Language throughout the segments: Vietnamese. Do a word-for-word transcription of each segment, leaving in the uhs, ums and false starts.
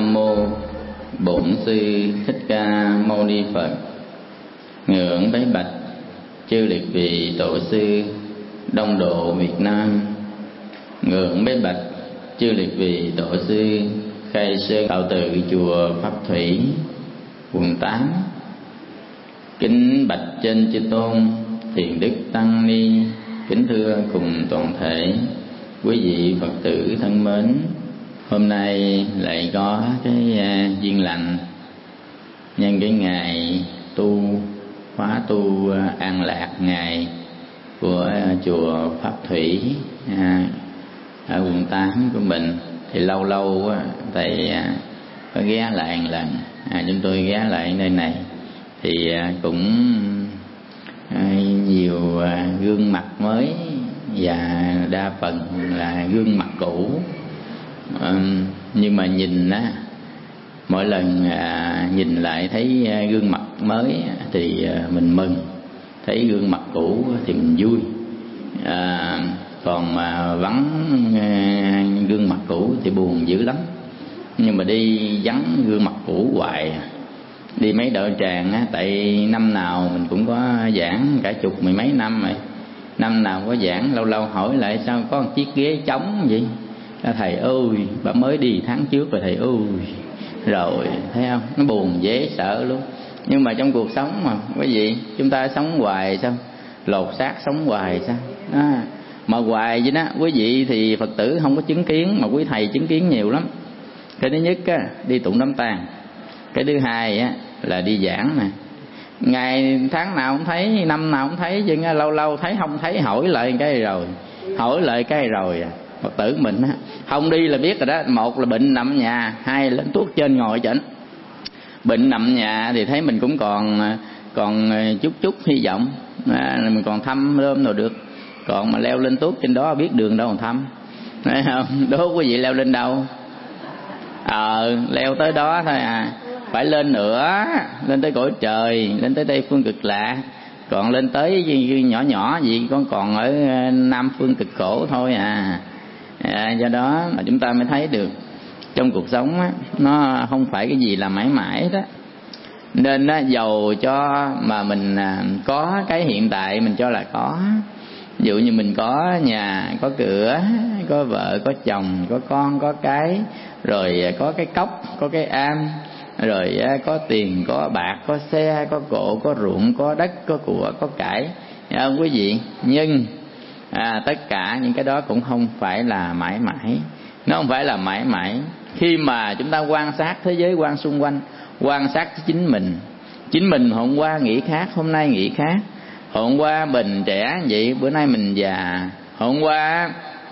Nam mô Bổn Sư Thích Ca Mâu Ni Phật. Ngưỡng bái bạch chư liệt vị tổ sư Đông Độ Việt Nam. Ngưỡng bái bạch chư liệt vị tổ sư Khai Sơn Đạo Tự chùa Pháp Thủy, quận tám. Kính bạch trên chư tôn Thiền Đức Tăng Ni. Kính thưa cùng toàn thể quý vị Phật tử thân mến. Hôm nay lại có cái uh, duyên lành nhân cái ngày tu khóa tu uh, an lạc ngày của uh, chùa Pháp Thủy uh, ở quận tám của mình. Thì lâu lâu uh, thầy uh, có ghé lại một lần, à, chúng tôi ghé lại nơi này thì uh, cũng uh, nhiều uh, gương mặt mới và đa phần là gương mặt cũ. À, nhưng mà nhìn á, mỗi lần à, nhìn lại thấy à, gương mặt mới thì à, mình mừng, thấy gương mặt cũ thì mình vui. À, còn mà vắng à, gương mặt cũ thì buồn dữ lắm. Nhưng mà đi vắng gương mặt cũ hoài, đi mấy đội tràng á, tại năm nào mình cũng có giảng cả chục mười mấy năm rồi, năm nào có giảng, lâu lâu hỏi lại sao có một chiếc ghế trống vậy. Thầy ơi, bà mới đi tháng trước rồi thầy ơi. Rồi, thấy không? Nó buồn dễ sợ luôn. Nhưng mà trong cuộc sống mà, quý vị, chúng ta sống hoài sao? Lột xác sống hoài sao? À, mà hoài vậy đó, quý vị thì Phật tử không có chứng kiến, mà quý thầy chứng kiến nhiều lắm. Cái thứ nhất á, đi tụng đám tang. Cái thứ hai á, là đi giảng nè. Ngày tháng nào cũng thấy, năm nào cũng thấy, chứ lâu lâu thấy không thấy hỏi lại cái rồi. Hỏi lại cái rồi à. Phật tử mình á, không đi là biết rồi đó. Một là bệnh nằm nhà, hai là lên thuốc trên ngồi chỉnh. Bệnh nằm nhà thì thấy mình cũng còn còn chút chút hy vọng, à, mình còn thăm rơm rồi được. Còn mà leo lên thuốc trên đó biết đường đâu mà thăm, thấy không? Đố quý vị leo lên đâu? Ờ, leo tới đó thôi à. Phải lên nữa, lên tới cõi trời, lên tới Tây Phương Cực Lạc. Còn lên tới nhỏ nhỏ gì con còn ở Nam Phương Cực Khổ thôi à. À, do đó mà chúng ta mới thấy được trong cuộc sống á, nó không phải cái gì là mãi mãi đó. Nên á, dầu cho mà mình à, có cái hiện tại mình cho là có, ví dụ như mình có nhà, có cửa, có vợ, có chồng, có con, có cái, rồi có cái cốc, có cái am, rồi à, có tiền, có bạc, có xe, có cộ, có ruộng, có đất, có của, có cải, à, quý vị. Nhưng À, tất cả những cái đó cũng không phải là mãi mãi. Nó không phải là mãi mãi. Khi mà chúng ta quan sát thế giới quan xung quanh, quan sát chính mình. Chính mình hôm qua nghĩ khác, hôm nay nghĩ khác. Hôm qua mình trẻ vậy, bữa nay mình già. Hôm qua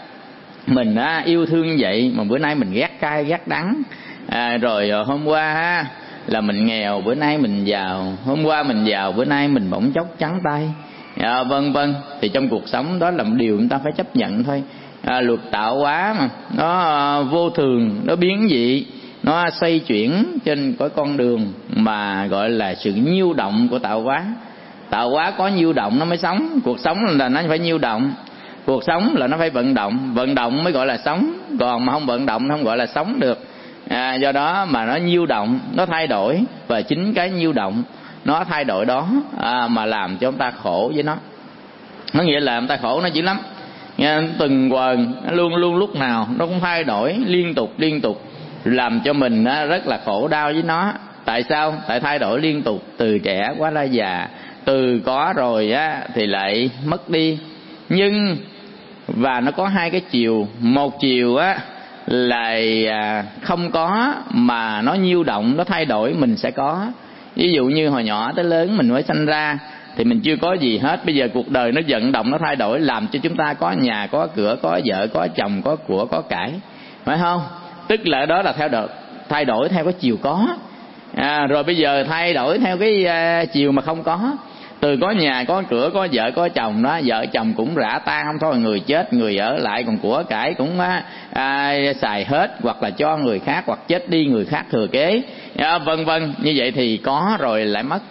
mình á, yêu thương như vậy, mà bữa nay mình ghét cay, ghét đắng. à, Rồi hôm qua á, là mình nghèo, bữa nay mình giàu. Hôm qua mình giàu, bữa nay mình bỗng chốc trắng tay. À, vân vân. Thì trong cuộc sống đó là một điều chúng ta phải chấp nhận thôi. à, Luật tạo hóa mà nó à, vô thường, nó biến dị, nó xoay chuyển trên cái con đường mà gọi là sự nhiêu động của tạo hóa. Tạo hóa có nhiêu động nó mới sống. Cuộc sống là nó phải nhiêu động. Cuộc sống là nó phải vận động. Vận động mới gọi là sống. Còn mà không vận động nó không gọi là sống được. à, Do đó mà nó nhiêu động, nó thay đổi. Và chính cái nhiêu động, nó thay đổi đó à, mà làm cho chúng ta khổ với nó. Nó nghĩa là chúng ta khổ nó dữ lắm. Nghe, từng quần luôn luôn lúc nào nó cũng thay đổi liên tục liên tục, làm cho mình á, rất là khổ đau với nó. Tại sao? Tại thay đổi liên tục, từ trẻ quá ra già, từ có rồi á thì lại mất đi. Nhưng và nó có hai cái chiều. Một chiều á là à, không có, mà nó nhiêu động, nó thay đổi mình sẽ có. Ví dụ như hồi nhỏ tới lớn mình mới sanh ra thì mình chưa có gì hết. Bây giờ cuộc đời nó vận động, nó thay đổi, làm cho chúng ta có nhà, có cửa, có vợ, có chồng, có của, có cải, phải không? Tức là đó là theo đổi, thay đổi theo cái chiều có. à, Rồi bây giờ thay đổi theo cái uh, chiều mà không có. Từ có nhà, có cửa, có vợ, có chồng đó, vợ chồng cũng rã tan không thôi, người chết, người ở lại, còn của cải cũng uh, uh, xài hết, hoặc là cho người khác, hoặc chết đi người khác thừa kế, uh, vân vân. Như vậy thì có rồi lại mất.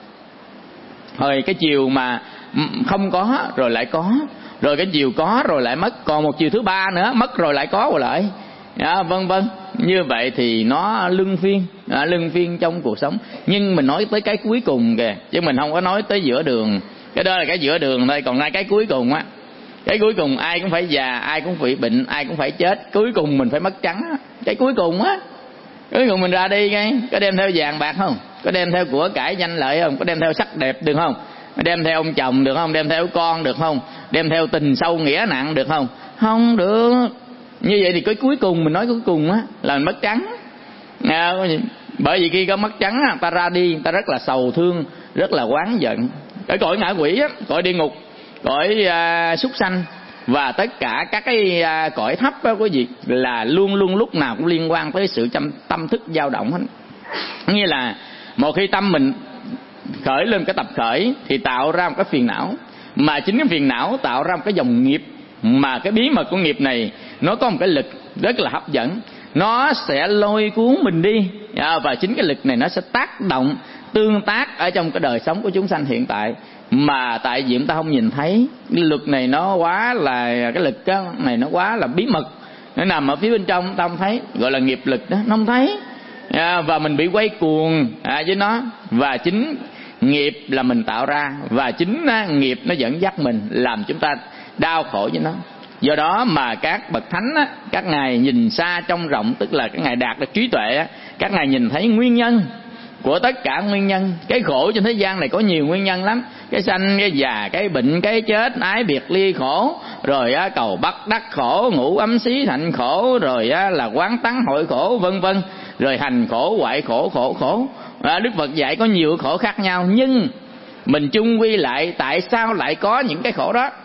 Rồi cái chiều mà không có rồi lại có, rồi cái chiều có rồi lại mất, còn một chiều thứ ba nữa, mất rồi lại có rồi lại, à, vân vân. như vậy thì nó luân phiên, à, luân phiên trong cuộc sống. Nhưng mình nói tới cái cuối cùng kìa, chứ mình không có nói tới giữa đường. Cái đó là cái giữa đường thôi, còn ngay cái cuối cùng á, cái cuối cùng ai cũng phải già, ai cũng bị bệnh, ai cũng phải chết, cuối cùng mình phải mất trắng. Cái cuối cùng á, cuối cùng mình ra đi cái có đem theo vàng bạc không, có đem theo của cải danh lợi không, có đem theo sắc đẹp được không, đem theo ông chồng được không, đem theo con được không, đem theo tình sâu nghĩa nặng được không? Không được. Như vậy thì cái cuối cùng mình nói cuối cùng á là mình mất trắng. À, bởi vì khi có mất trắng á, ta ra đi ta rất là sầu thương, rất là oán giận. Cái cõi ngạ quỷ á, cõi địa ngục, cõi à, súc sanh và tất cả các cái à, cõi thấp á, quý vị, là luôn luôn lúc nào cũng liên quan tới sự tâm, tâm thức dao động hết. Như là một khi tâm mình khởi lên cái tập khởi thì tạo ra một cái phiền não, mà chính cái phiền não tạo ra một cái dòng nghiệp, mà cái bí mật của nghiệp này nó có một cái lực rất là hấp dẫn, nó sẽ lôi cuốn mình đi, và chính cái lực này nó sẽ tác động tương tác ở trong cái đời sống của chúng sanh hiện tại, mà tại vì chúng ta không nhìn thấy. Cái lực này nó quá là cái lực này nó quá là bí mật, nó nằm ở phía bên trong ta không thấy, gọi là nghiệp lực đó, nó không thấy. À, và mình bị quay cuồng à, với nó, và chính nghiệp là mình tạo ra, và chính á, nghiệp nó dẫn dắt mình làm chúng ta đau khổ với nó. Do đó mà các bậc thánh á, các ngài nhìn xa trông rộng, tức là các ngài đạt được trí tuệ á, các ngài nhìn thấy nguyên nhân của tất cả nguyên nhân. Cái khổ trên thế gian này có nhiều nguyên nhân lắm, cái sanh, cái già, cái bệnh, cái chết, ái biệt ly khổ, rồi á, cầu bắt đắc khổ, ngủ ấm xí hạnh khổ, rồi á, là quán tắng hội khổ, vân vân, rồi hành khổ, hoại khổ, khổ khổ. À, Đức Phật dạy có nhiều khổ khác nhau, nhưng mình chung quy lại tại sao lại có những cái khổ đó,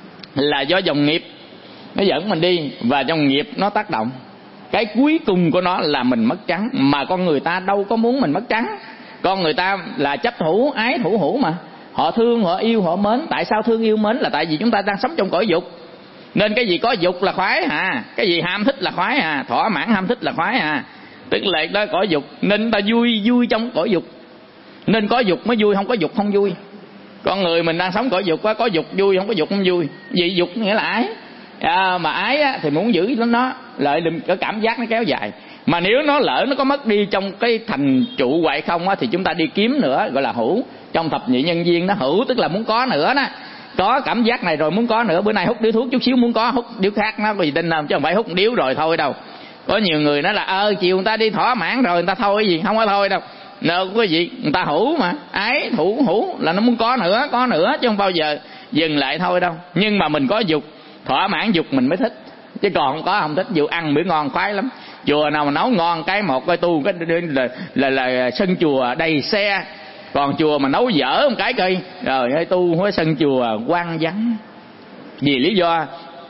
là do dòng nghiệp nó dẫn mình đi, và dòng nghiệp nó tác động. Cái cuối cùng của nó là mình mất trắng, mà con người ta đâu có muốn mình mất trắng. Con người ta là chấp thủ, ái thủ hữu mà, họ thương, họ yêu, họ mến. Tại sao thương yêu mến? Là tại vì chúng ta đang sống trong cõi dục, nên cái gì có dục là khoái à, cái gì ham thích là khoái à, thỏa mãn ham thích là khoái à, tức là đó cõi dục, nên ta vui vui trong cõi dục, nên có dục mới vui, không có dục không vui. Con người mình đang sống cõi dục á, có dục vui, không có dục không vui. Vì dục nghĩa là ái, à, mà ái á, thì muốn giữ nó lợi đừng cái cảm giác nó kéo dài. Mà nếu nó lỡ nó có mất đi trong cái thành trụ hoại không á, thì chúng ta đi kiếm nữa, gọi là hữu. Trong thập nhị nhân duyên đó, hữu tức là muốn có nữa đó. Có cảm giác này rồi muốn có nữa, bữa nay hút điếu thuốc chút xíu muốn có, hút điếu khác nó có gì tin không, chứ không phải hút điếu rồi thôi đâu. Có nhiều người nói là ơ chiều người ta đi thỏa mãn rồi người ta thôi cái gì, không có thôi đâu. Đâu có gì, người ta hữu mà, ái thủ hữu là nó muốn có nữa, có nữa chứ không bao giờ dừng lại thôi đâu. Nhưng mà mình có dục, thỏa mãn dục mình mới thích, chứ còn không có không thích. Dù ăn bữa ngon khoái lắm, chùa nào mà nấu ngon cái một coi tu cái là, là, là, là sân chùa đầy xe, còn chùa mà nấu dở một cái cây rồi ơi tu cái sân chùa quang vắng. Vì lý do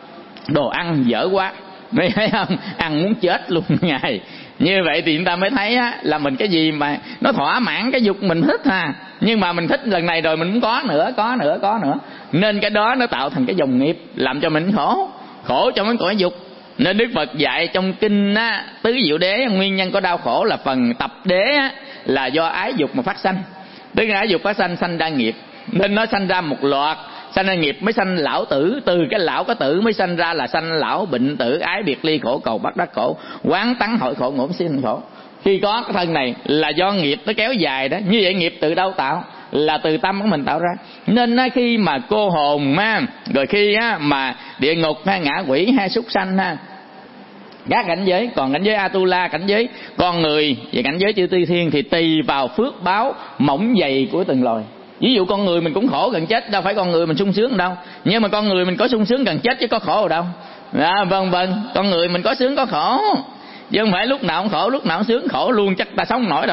đồ ăn dở quá, mới thấy không, ăn muốn chết luôn ngày. Như vậy thì chúng ta mới thấy á, là mình cái gì mà nó thỏa mãn cái dục mình thích ha, nhưng mà mình thích lần này rồi mình muốn có nữa, có nữa, có nữa, nên cái đó nó tạo thành cái dòng nghiệp làm cho mình khổ, khổ trong cái cõi dục. Nên Đức Phật dạy trong kinh á, tứ diệu đế, nguyên nhân có đau khổ là phần tập đế á, là do ái dục mà phát sanh. Tức là ái dục phát sanh sanh ra nghiệp, nên nó sanh ra một loạt, sanh ra nghiệp mới sanh lão tử, từ cái lão có tử mới sanh ra là sanh lão bệnh tử, ái biệt ly khổ, cầu bắt đắc khổ, quán tắng hội khổ, ngủ xin khổ. Khi có cái thân này là do nghiệp nó kéo dài đó. Như vậy nghiệp từ đâu tạo? Là từ tâm của mình tạo ra. Nên á, khi mà cô hồn á, rồi khi á, mà địa ngục hay ngạ quỷ hay súc sanh ha, các cảnh giới, còn cảnh giới Atula, cảnh giới con người và cảnh giới chư Tư Thiên thì tùy vào phước báo mỏng dày của từng loài. Ví dụ con người mình cũng khổ gần chết, đâu phải con người mình sung sướng đâu, nhưng mà con người mình có sung sướng gần chết chứ có khổ ở đâu. À, vâng vâng, con người mình có sướng có khổ, chứ không phải lúc nào cũng khổ lúc nào cũng sướng. Khổ luôn chắc ta sống không nổi đâu,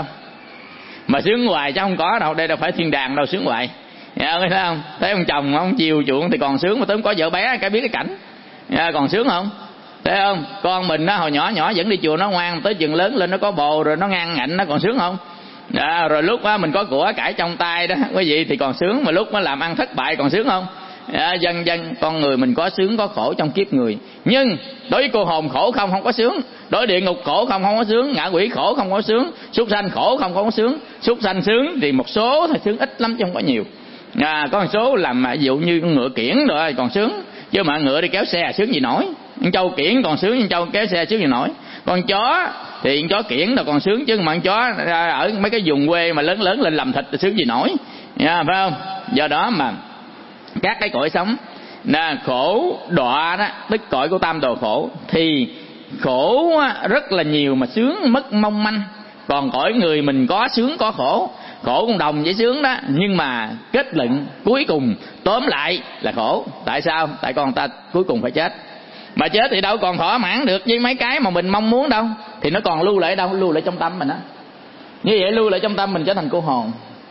mà sướng hoài chứ không có đâu. Đây đâu phải thiên đàng đâu sướng hoài. À, thấy không? Thấy ông chồng ông chiều chuộng thì còn sướng, mà tới không có vợ bé cái biết cái cảnh à, còn sướng không? Thấy không? Con mình nó hồi nhỏ nhỏ vẫn đi chùa nó ngoan, tới chừng lớn lên nó có bồ rồi nó ngang ngạnh, nó còn sướng không? À, rồi lúc á mình có của cải trong tay đó quý vị thì còn sướng, mà lúc nó làm ăn thất bại còn sướng không? À, dân dân con người mình có sướng có khổ trong kiếp người. Nhưng đối với cô hồn khổ không không có sướng, đối địa ngục khổ không không có sướng, ngạ quỷ khổ không có sướng, súc sanh khổ không không có sướng. Súc sanh sướng thì một số thôi, sướng ít lắm chứ không có nhiều. À, có một số làm ví dụ như con ngựa kiển rồi còn sướng, chứ mà ngựa đi kéo xe sướng gì nổi. Con trâu kiển còn sướng, con trâu kéo xe sướng gì nổi. Con chó thì con chó kiểng là còn sướng, chứ mà con chó ở mấy cái vùng quê mà lớn lớn lên làm thịt thì sướng gì nổi, nha, phải không? Do đó mà các cái cõi sống là khổ đọa đó, tức cõi của tam đồ khổ, thì khổ rất là nhiều mà sướng mất mong manh. Còn cõi người mình có sướng có khổ, khổ cũng đồng với sướng đó, nhưng mà kết luận cuối cùng tóm lại là khổ. Tại sao? Tại con ta cuối cùng phải chết. Mà chết thì đâu còn thỏa mãn được với mấy cái mà mình mong muốn đâu, thì nó còn lưu lại ở đâu? Lưu lại trong tâm mình á. Như vậy lưu lại trong tâm mình trở thành cô hồn.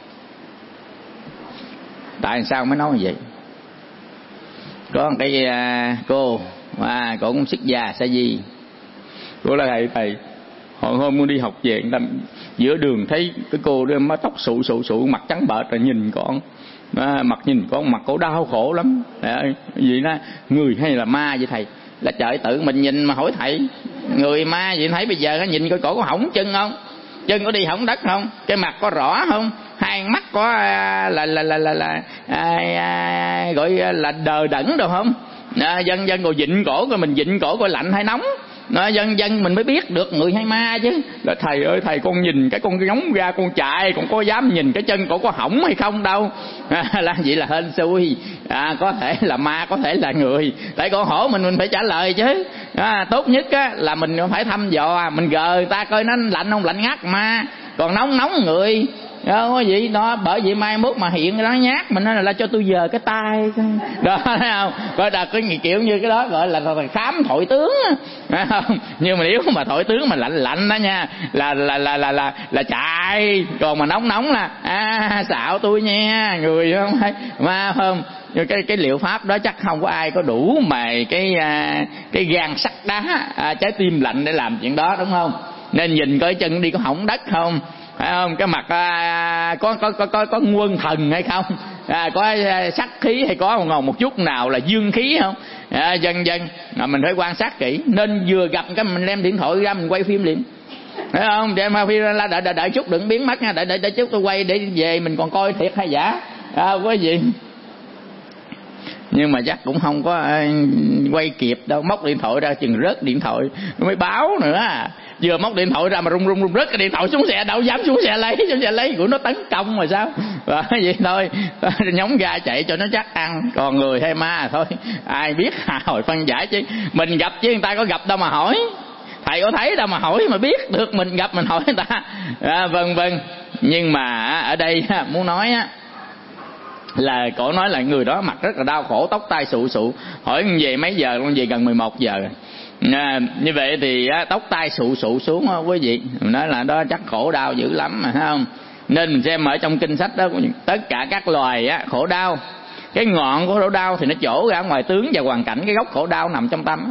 Tại sao mới nói như vậy? Có một cái cô à, cô cũng xuất gia sa di. Cô là thầy thầy hồi hôm con đi học về, giữa đường thấy cái cô đó mái tóc sụ sụ sụ, mặt trắng bệch, rồi nhìn con à, mặt nhìn con mặt cổ đau khổ lắm. À, vậy đó, người hay là ma vậy thầy? Là trời, tự mình nhìn mà hỏi thầy, người ma vậy thấy bây giờ nhìn coi cổ có hỏng chân không, chân có đi hỏng đất không, cái mặt có rõ không, hai mắt có à, là là là là, là à, à, gọi là đờ đẫn đâu không, à, dân dân ngồi dịnh cổ coi mình dịnh cổ coi lạnh hay nóng. Nó dân dân mình mới biết được người hay ma chứ. Là thầy ơi thầy, con nhìn cái con giống ra con chạy, còn có dám nhìn cái chân cổ có hỏng hay không đâu. À, là vậy là hên xui. À, có thể là ma, có thể là người. Tại con hỏi mình mình phải trả lời chứ. À, tốt nhất á, là mình phải thăm dò, mình gờ người ta coi nó lạnh không lạnh ngắt ma, còn nóng nóng người. Đó, có gì đó, bởi vì mai mốt mà hiện nó nhát mình nói là, là cho tôi giờ cái tay đó, thấy không? Coi là cái kiểu như cái đó gọi là, là khám thổi tướng, thấy không? Nhưng mà nếu mà thổi tướng mà lạnh lạnh đó nha, là là là là là, là chạy, còn mà nóng nóng là à xạo tôi nha, người không thấy ma không? Nhưng cái cái liệu pháp đó chắc không có ai có đủ mà cái à, cái gan sắt đá, à, trái tim lạnh để làm chuyện đó, đúng không? Nên nhìn coi chân đi có hỏng đất không, phải không? Cái mặt à, có có có có có nguồn thần hay không, à, có à, sắc khí hay có một một chút nào là dương khí không, à, dần dần à, mình phải quan sát kỹ. Nên vừa gặp cái mình đem điện thoại ra mình quay phim liền, thấy không? Đem phim ra đợi, đợi đợi chút đừng biến mất nha, đợi đợi đợi chút tôi quay để về mình còn coi thiệt hay giả, à, có gì. Nhưng mà chắc cũng không có quay kịp đâu, móc điện thoại ra chừng rớt điện thoại mới báo nữa. Vừa móc điện thoại ra mà rung rung rung rớt cái điện thoại xuống xe, đâu dám xuống xe lấy, xuống xe lấy của nó tấn công mà sao. Và vậy thôi, nhóm ra chạy cho nó chắc ăn. Còn người hay ma thôi ai biết hồi phân giải chứ. Mình gặp chứ người ta có gặp đâu mà hỏi, thầy có thấy đâu mà hỏi mà biết được. Mình gặp mình hỏi người ta, à, vân vân. Nhưng mà ở đây muốn nói á, là cổ nói là người đó mặt rất là đau khổ, tóc tai sụ sụ. Hỏi về mấy giờ? Con về gần mười một giờ. À, như vậy thì á, tóc tai sụ sụ xuống á, quý vị. Mình nói là đó chắc khổ đau dữ lắm mà, thấy không? Nên mình xem ở trong kinh sách đó, tất cả các loài á, khổ đau, cái ngọn của khổ đau thì nó trổ ra ngoài tướng và hoàn cảnh. Cái gốc khổ đau nằm trong tâm.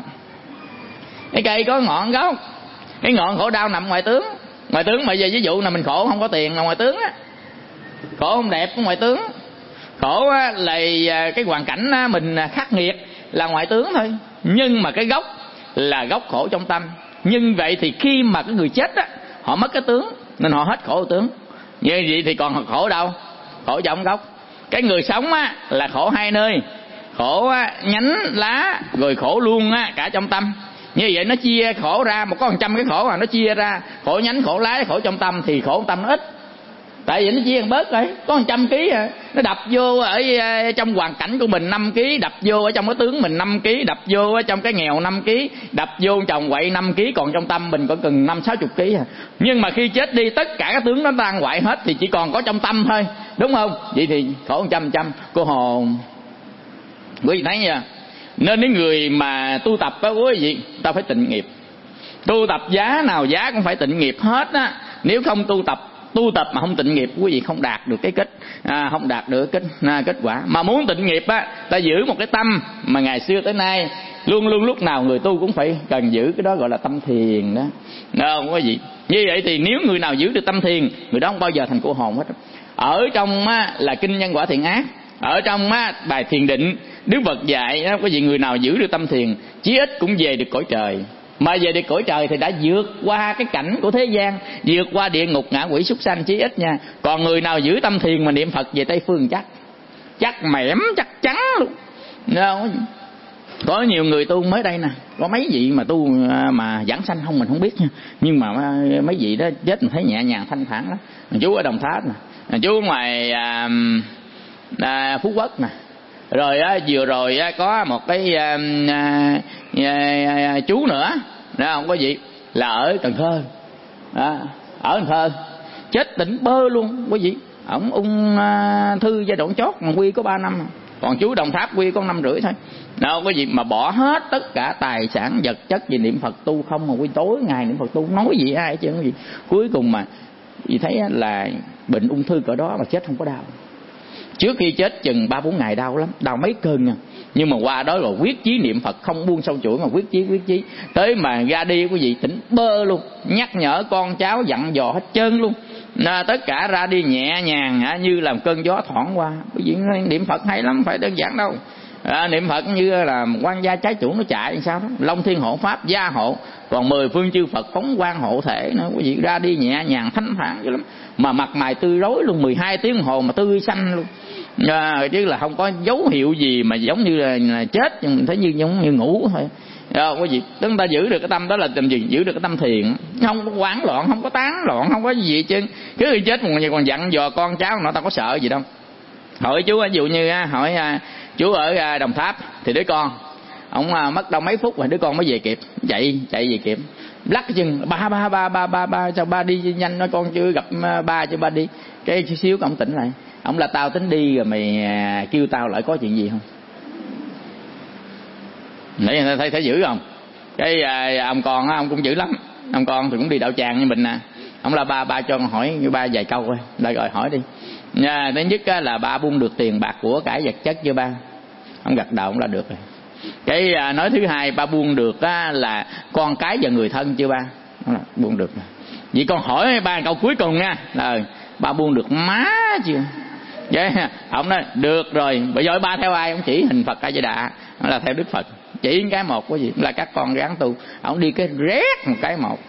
Cái cây có ngọn gốc, cái ngọn khổ đau nằm ngoài tướng. Ngoài tướng mà giờ ví dụ là mình khổ không có tiền là ngoài tướng á, khổ không đẹp ngoài tướng. Khổ là cái hoàn cảnh mình khắc nghiệt là ngoại tướng thôi, nhưng mà cái gốc là gốc khổ trong tâm. Nhưng vậy thì khi mà cái người chết á, họ mất cái tướng nên họ hết khổ tướng. Như vậy thì còn khổ đâu? Khổ trong gốc. Cái người sống á là khổ hai nơi, khổ á, nhánh lá, rồi khổ luôn á cả trong tâm. Như vậy nó chia khổ ra, một có một trăm cái khổ mà nó chia ra khổ nhánh, khổ lá, khổ trong tâm, thì khổ trong tâm nó ít. Tại vì nó chia bớt rồi, có một trăm ký à. Nó đập vô ở trong hoàn cảnh của mình năm ký, đập vô ở trong cái tướng mình năm ký, đập vô ở trong cái nghèo năm ký, đập vô chồng quậy năm ký, còn trong tâm mình có cần năm sáu chục ký à. Nhưng mà khi chết đi tất cả các tướng nó tan hoại hết thì chỉ còn có trong tâm thôi, đúng không? Vậy thì khổ một trăm trăm cô hồn. Quý vị thấy nha. Nên những người mà tu tập á quý vị, ta phải tịnh nghiệp. Tu tập giá nào giá cũng phải tịnh nghiệp hết á. Nếu không tu tập tu tập mà không tịnh nghiệp, quý vị không đạt được cái kết à, không đạt được kết à, kết quả. Mà muốn tịnh nghiệp á, ta giữ một cái tâm mà ngày xưa tới nay luôn luôn lúc nào người tu cũng phải cần giữ, cái đó gọi là tâm thiền đó. Đó không có gì. Như vậy thì nếu người nào giữ được tâm thiền, người đó không bao giờ thành cô hồn hết. Ở trong á, là kinh nhân quả thiện ác, ở trong á, bài thiền định Đức Phật dạy á, có gì người nào giữ được tâm thiền chí ít cũng về được cõi trời. Mà về được cõi trời thì đã vượt qua cái cảnh của thế gian, vượt qua địa ngục ngạ quỷ súc sanh chí ít nha. Còn người nào giữ tâm thiền mà niệm Phật về Tây Phương chắc chắc mẻm, chắc chắn luôn. Đâu. Có nhiều người tu mới đây nè, có mấy vị mà tu mà giảng sanh không mình không biết nha, nhưng mà mấy vị đó chết mình thấy nhẹ nhàng thanh thản đó. Chú ở Đồng Tháp nè, chú ở ngoài à, à, Phú Quốc nè, rồi á, vừa rồi á, có một cái à, à, à, chú nữa đó, không có gì là ở Cần Thơ đó, ở Cần Thơ chết tỉnh bơ luôn quý vị. Ổng ung à, thư giai đoạn chót mà quy có ba năm, còn chú Đồng Tháp quy có năm rưỡi thôi. Đâu có gì mà bỏ hết tất cả tài sản vật chất về niệm Phật tu không, mà quy tối ngày niệm Phật tu nói gì ai chứ gì. Cuối cùng mà vì thấy là bệnh ung thư cỡ đó mà chết không có đau. Trước khi chết chừng ba bốn ngày đau lắm, đau mấy cơn nha. Nhưng mà qua đó rồi quyết chí niệm Phật không buông sâu chuỗi mà quyết chí quyết chí tới mà ra đi quý vị tỉnh bơ luôn, nhắc nhở con cháu dặn dò hết trơn luôn. À, tất cả ra đi nhẹ nhàng à, như làm cơn gió thoảng qua. Quý vị niệm Phật hay lắm, phải đơn giản đâu. À, niệm Phật như là quan gia trái chủ nó chạy sao đó, Long Thiên hộ pháp gia hộ, còn mười phương chư Phật phóng quang hộ thể nữa. Quý vị ra đi nhẹ nhàng thanh thản dữ lắm, mà mặt mày tươi rói luôn, mười hai tiếng đồng hồ mà tươi xanh luôn. À, chứ là không có dấu hiệu gì mà giống như là, là chết, nhưng mình thấy như giống như ngủ thôi. À, quý vị, chúng ta giữ được cái tâm đó là tìm gì? Giữ được cái tâm thiền, không có hoảng loạn, không có tán loạn, không có gì chứ. Cứ khi chết còn còn dặn dò con cháu nó, ta có sợ gì đâu. Hỏi chú ví dụ như hỏi chú ở Đồng Tháp thì đứa con ông mất đâu mấy phút rồi đứa con mới về kịp, chạy chạy về kịp, lắc cái chân ba ba ba ba ba ba sao ba đi nhanh, nói con chưa gặp ba cho ba đi. Cái xíu ông tỉnh lại, ông là tao tính đi rồi mày kêu tao lại có chuyện gì không? Nãy thấy thấy dữ không? Cái à, ông con ông cũng dữ lắm, ông con thì cũng đi đạo tràng như mình nè. Ông là ba ba cho con hỏi như ba vài câu thôi, lại rồi hỏi đi. Nha, thứ nhất là ba buông được tiền bạc của cải vật chất chưa ba? Ông gật đầu ông là được rồi. Cái à, nói thứ hai, ba buông được á, là con cái và người thân chưa ba? Là buông được rồi. Vậy con hỏi ba câu cuối cùng nha, là ba buông được má chưa? Vậy ông nói được rồi. Bây giờ ba theo ai? Ông chỉ hình Phật A Di Đà, là theo Đức Phật. Chỉ cái một cái gì là các con ráng tu. Ông đi cái rét một cái một,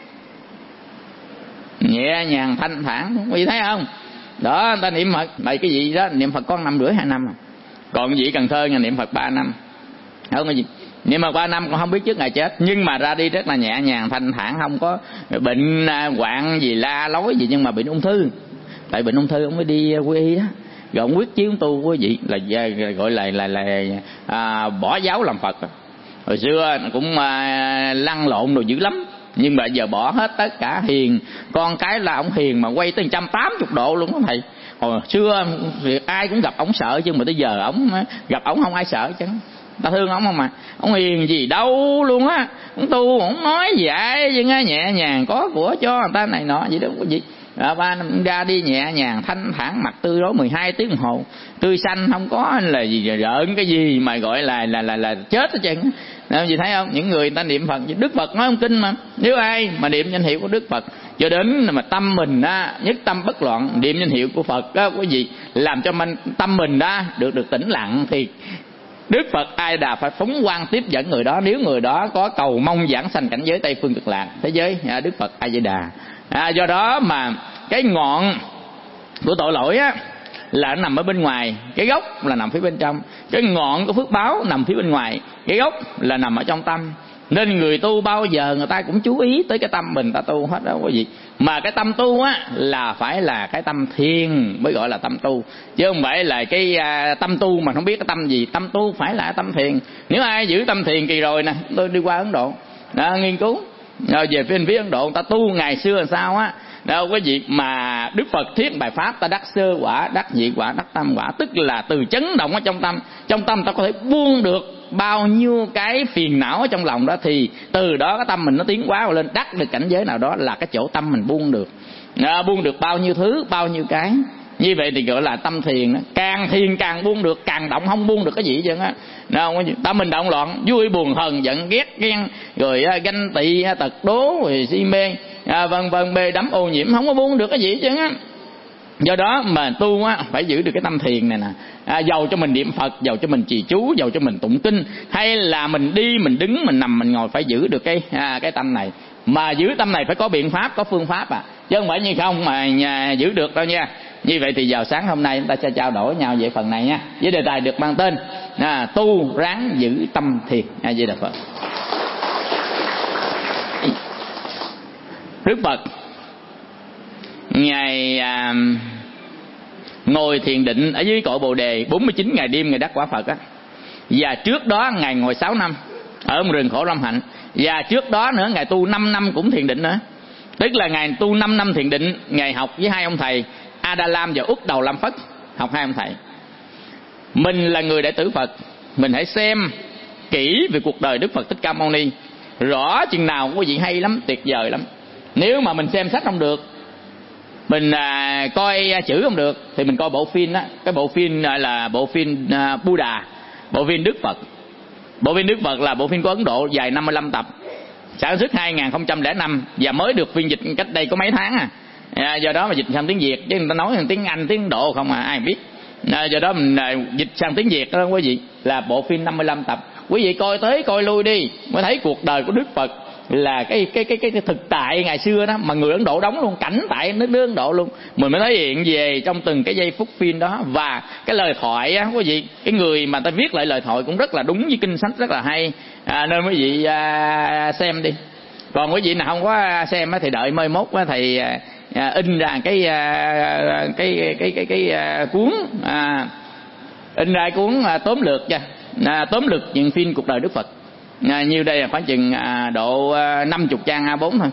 nhẹ nhàng thanh thản, quý vị thấy không? Đó, người ta niệm Phật vậy cái gì đó, niệm Phật có năm rưỡi hai năm, còn vị Cần Thơ nhà niệm Phật ba năm, không có gì. Niệm Phật ba năm còn không biết trước ngày chết, nhưng mà ra đi rất là nhẹ nhàng thanh thản, không có bệnh hoạn gì la lối gì, nhưng mà bệnh ung thư. Tại bệnh ung thư ông mới đi quy y đó, rồi ông quyết chí ông tu quý vị là gọi là là là à, bỏ giáo làm Phật. Hồi xưa cũng à, lăn lộn rồi dữ lắm, nhưng mà giờ bỏ hết tất cả hiền, con cái là ông hiền mà quay tới một trăm tám mươi độ luôn đó thầy. Hồi xưa ai cũng gặp ổng sợ, chứ mà tới giờ ổng gặp ổng không ai sợ chứ. Ta thương ổng không mà, ổng hiền gì đâu luôn á, ổng tu ổng nói gì ai chứ nhẹ nhàng, có của cho người ta này nọ vậy đó quý vị. À, ba ra đi nhẹ nhàng thanh thản, mặt tươi rói mười hai tiếng đồng hồ, tươi xanh, không có là gì rợn cái gì mà gọi là là là là chết hết trơn. Làm gì thấy không? Những người, người ta niệm Phật, Đức Phật nói trong kinh mà, nếu ai mà niệm danh hiệu của Đức Phật cho đến mà tâm mình á nhất tâm bất loạn, niệm danh hiệu của Phật á quý vị, làm cho mình tâm mình đã được được tĩnh lặng, thì Đức Phật A Di Đà phải phóng quang tiếp dẫn người đó, nếu người đó có cầu mong giảng sanh cảnh giới Tây phương Cực Lạc thế giới à, Đức Phật A Di Đà. À, do đó mà cái ngọn của tội lỗi á là nó nằm ở bên ngoài, cái gốc là nằm phía bên trong. Cái ngọn của phước báo nằm phía bên ngoài, cái gốc là nằm ở trong tâm. Nên người tu bao giờ người ta cũng chú ý tới cái tâm mình ta tu hết đó quý vị. Mà cái tâm tu á là phải là cái tâm thiền mới gọi là tâm tu, chứ không phải là cái à, tâm tu mà không biết cái tâm gì. Tâm tu phải là tâm thiền. Nếu ai giữ tâm thiền kỳ rồi nè, tôi đi qua Ấn Độ đó, nghiên cứu rồi về phía phía Ấn Độ, người ta tu ngày xưa làm sao á, đâu có việc mà Đức Phật thuyết bài pháp, ta đắc sơ quả, đắc nhị quả, đắc tam quả, tức là từ chấn động ở trong tâm. Trong tâm ta có thể buông được bao nhiêu cái phiền não ở trong lòng đó, thì từ đó cái tâm mình nó tiến hóa lên, đắc được cảnh giới nào đó là cái chỗ tâm mình buông được. À, buông được bao nhiêu thứ, bao nhiêu cái. Như vậy thì gọi là tâm thiền đó. Càng thiền càng buông được, càng động không buông được cái gì chứ á. Tâm mình động loạn, vui buồn hờn giận ghét ghen, rồi ganh tị tật đố, rồi si mê, à, vân vân mê đắm ô nhiễm, không có buông được cái gì chứ á. Do đó mà tu á phải giữ được cái tâm thiền này nè. À, dầu cho mình niệm Phật, dầu cho mình trì chú, dầu cho mình tụng kinh, hay là mình đi, mình đứng, mình nằm, mình ngồi, phải giữ được cái à, cái tâm này. Mà giữ tâm này phải có biện pháp, có phương pháp à, chứ không phải như không mà nhà, giữ được đâu nha. Như vậy thì vào sáng hôm nay chúng ta sẽ trao đổi nhau về phần này nha, với đề tài được mang tên à, tu ráng giữ tâm thiền. A Di Đà Phật. Đức Phật Ngài à, ngồi thiền định ở dưới cội Bồ Đề bốn mươi chín ngày đêm Ngài đắc quả Phật á. Và trước đó Ngài ngồi sáu năm ở một rừng Khổ Lâm Hạnh. Và trước đó nữa Ngài tu năm năm cũng thiền định nữa. Tức là Ngài tu năm năm thiền định. Ngài học với hai ông thầy A Đà Lam và Úc Đầu Lam Phất. Học hai ông thầy. Mình là người đệ tử Phật, mình hãy xem kỹ về cuộc đời Đức Phật Thích Ca Mâu Ni. Rõ chừng nào quý vị hay lắm, tuyệt vời lắm. Nếu mà mình xem sách không được, mình à, coi chữ không được, thì mình coi bộ phim đó. Cái bộ phim là bộ phim à, Buddha, bộ phim Đức Phật. Bộ phim Đức Phật là bộ phim của Ấn Độ, dài năm mươi lăm tập, sản xuất hai không không năm và mới được phiên dịch cách đây có mấy tháng à. À, do đó mà dịch sang tiếng Việt, chứ người ta nói tiếng Anh, tiếng Ấn Độ không à, ai biết. À, do đó mình à, dịch sang tiếng Việt đó quý vị, là bộ phim năm mươi lăm tập. Quý vị coi tới coi lui đi mới thấy cuộc đời của Đức Phật là cái cái cái cái, cái thực tại ngày xưa đó, mà người Ấn Độ đóng luôn, cảnh tại nước nước Ấn Độ luôn, mình mới thấy hiện về trong từng cái giây phút phim đó. Và cái lời thoại á quý vị, cái người mà ta viết lại lời thoại cũng rất là đúng với kinh sách, rất là hay. À, nên quý vị à, xem đi. Còn quý vị nào không có xem á thì đợi mai mốt á thì à, in ra cái à, cái cái cái cái, cái à, cuốn à, in ra cuốn à, tóm lược nha, à, tóm lược những phim cuộc đời Đức Phật. À, như đây là khoảng chừng à, độ à, năm mươi trang A bốn thôi.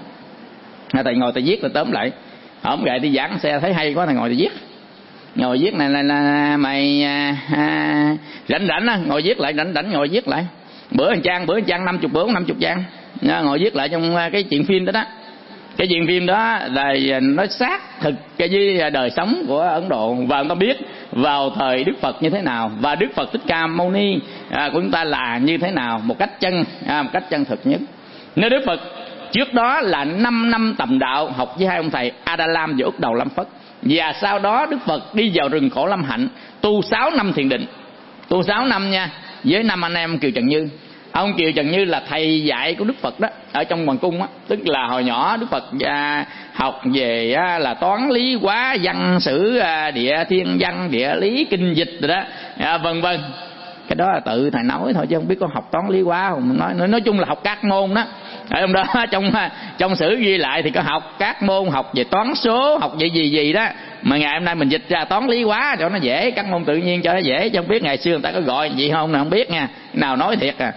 À, thầy ngồi thầy viết rồi tóm lại. Hổng gậy đi giảng xe thấy hay quá thầy ngồi thầy viết. Ngồi viết này là, là, là mày à, à, rảnh rảnh á, ngồi viết lại, rảnh rảnh ngồi viết lại. Bữa một trang, bữa một trang năm mươi bữa năm mươi trang. À, ngồi viết lại trong cái chuyện phim đó đó. Cái chuyện phim đó là nó xác thực cái với đời sống của Ấn Độ, và chúng ta biết vào thời Đức Phật như thế nào, và Đức Phật Thích Ca Mâu Ni à, của chúng ta là như thế nào, một cách chân à, một cách chân thực nhất. Nếu Đức Phật trước đó là năm năm tầm đạo học với hai ông thầy A Đà Lam và Úc Đầu Lam Phất, và sau đó Đức Phật đi vào rừng Khổ Lâm Hạnh tu sáu năm thiền định, tu sáu năm nha, với năm anh em Kiều Trần Như. Ông Kiều Trần Như là thầy dạy của Đức Phật đó ở trong hoàng cung á, tức là hồi nhỏ Đức Phật à, học về à, là toán lý hóa văn sử à, địa thiên văn địa lý kinh dịch rồi đó à, vân vân. Cái đó là tự thầy nói thôi chứ không biết có học toán lý hóa không. Nói nói, nói chung là học các môn đó. Ở trong đó trong trong sử ghi lại thì có học các môn, học về toán số, học về gì gì đó. Mà ngày hôm nay mình dịch ra toán lý hóa cho nó dễ, các môn tự nhiên cho nó dễ, chứ không biết ngày xưa người ta có gọi gì không, nào không biết nha. Nào nói thiệt à.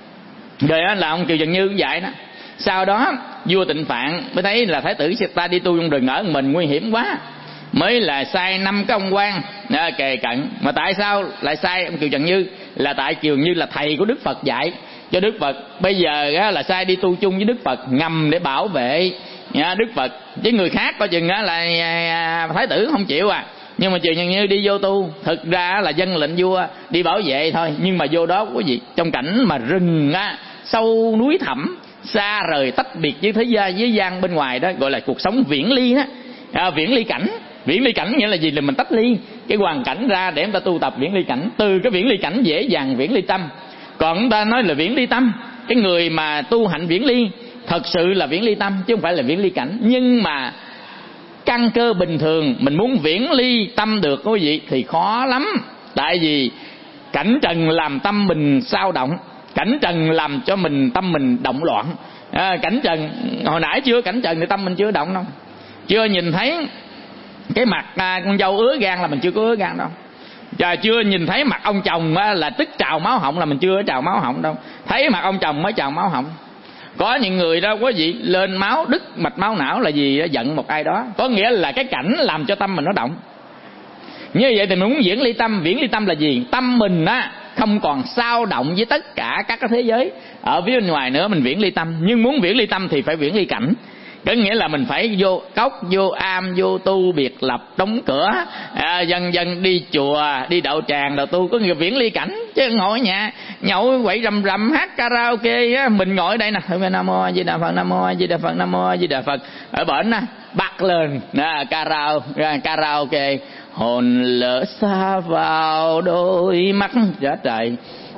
Rồi đó là ông Kiều Trần Như cũng vậy đó. Sau đó vua Tịnh Phạn mới thấy là thái tử ta đi tu trong rừng ở mình nguy hiểm quá, mới là sai năm cái ông quan à, kề cận. Mà tại sao lại sai ông Kiều Trần Như? Là tại Kiều Như là thầy của Đức Phật dạy cho Đức Phật. Bây giờ á, là sai đi tu chung với Đức Phật ngầm để bảo vệ à, Đức Phật, chứ người khác coi chừng á, là à, thái tử không chịu à. Nhưng mà Kiều Trần Như đi vô tu, thực ra là dân lệnh vua đi bảo vệ thôi. Nhưng mà vô đó quý vị, trong cảnh mà rừng á, sâu núi thẳm, xa rời tách biệt với thế gian với gian bên ngoài đó, gọi là cuộc sống viễn ly đó. À, viễn ly cảnh. Viễn ly cảnh nghĩa là gì? Là mình tách ly cái hoàn cảnh ra để chúng ta tu tập viễn ly cảnh. Từ cái viễn ly cảnh dễ dàng viễn ly tâm. Còn chúng ta nói là viễn ly tâm, cái người mà tu hạnh viễn ly thật sự là viễn ly tâm chứ không phải là viễn ly cảnh. Nhưng mà căn cơ bình thường mình muốn viễn ly tâm được quý vị thì khó lắm. Tại vì cảnh trần làm tâm mình sao động, cảnh trần làm cho mình tâm mình động loạn. À, cảnh trần hồi nãy chưa cảnh trần thì tâm mình chưa động đâu. Chưa nhìn thấy cái mặt à, con dâu ứa gan là mình chưa có ứa gan đâu. Và chưa nhìn thấy mặt ông chồng á, là tức trào máu họng là mình chưa có trào máu họng đâu. Thấy mặt ông chồng mới trào máu họng. Có những người đó quý vị lên máu đứt mạch máu não là gì đó, giận một ai đó, có nghĩa là cái cảnh làm cho tâm mình nó động. Như vậy thì mình muốn viễn ly tâm. Viễn ly tâm là gì? Tâm mình á không còn sao động với tất cả các cái thế giới ở phía bên ngoài nữa, mình viễn ly tâm. Nhưng muốn viễn ly tâm thì phải viễn ly cảnh. Có nghĩa là mình phải vô cốc, vô am, vô tu biệt lập, đóng cửa, à, dần dần đi chùa, đi đậu tràng, đậu tu. Có nghĩa viễn ly cảnh. Chứ ngồi ở nhà nhậu quậy rầm rầm hát karaoke á, mình ngồi ở đây nè, Nam Mô A Di Đà Phật, Nam Mô A Di Đà Phật, Nam Mô A Di Đà Phật, ở bển á bắt lên à, karaoke, karaoke hồn lỡ xa vào đôi mắt. Chết trời,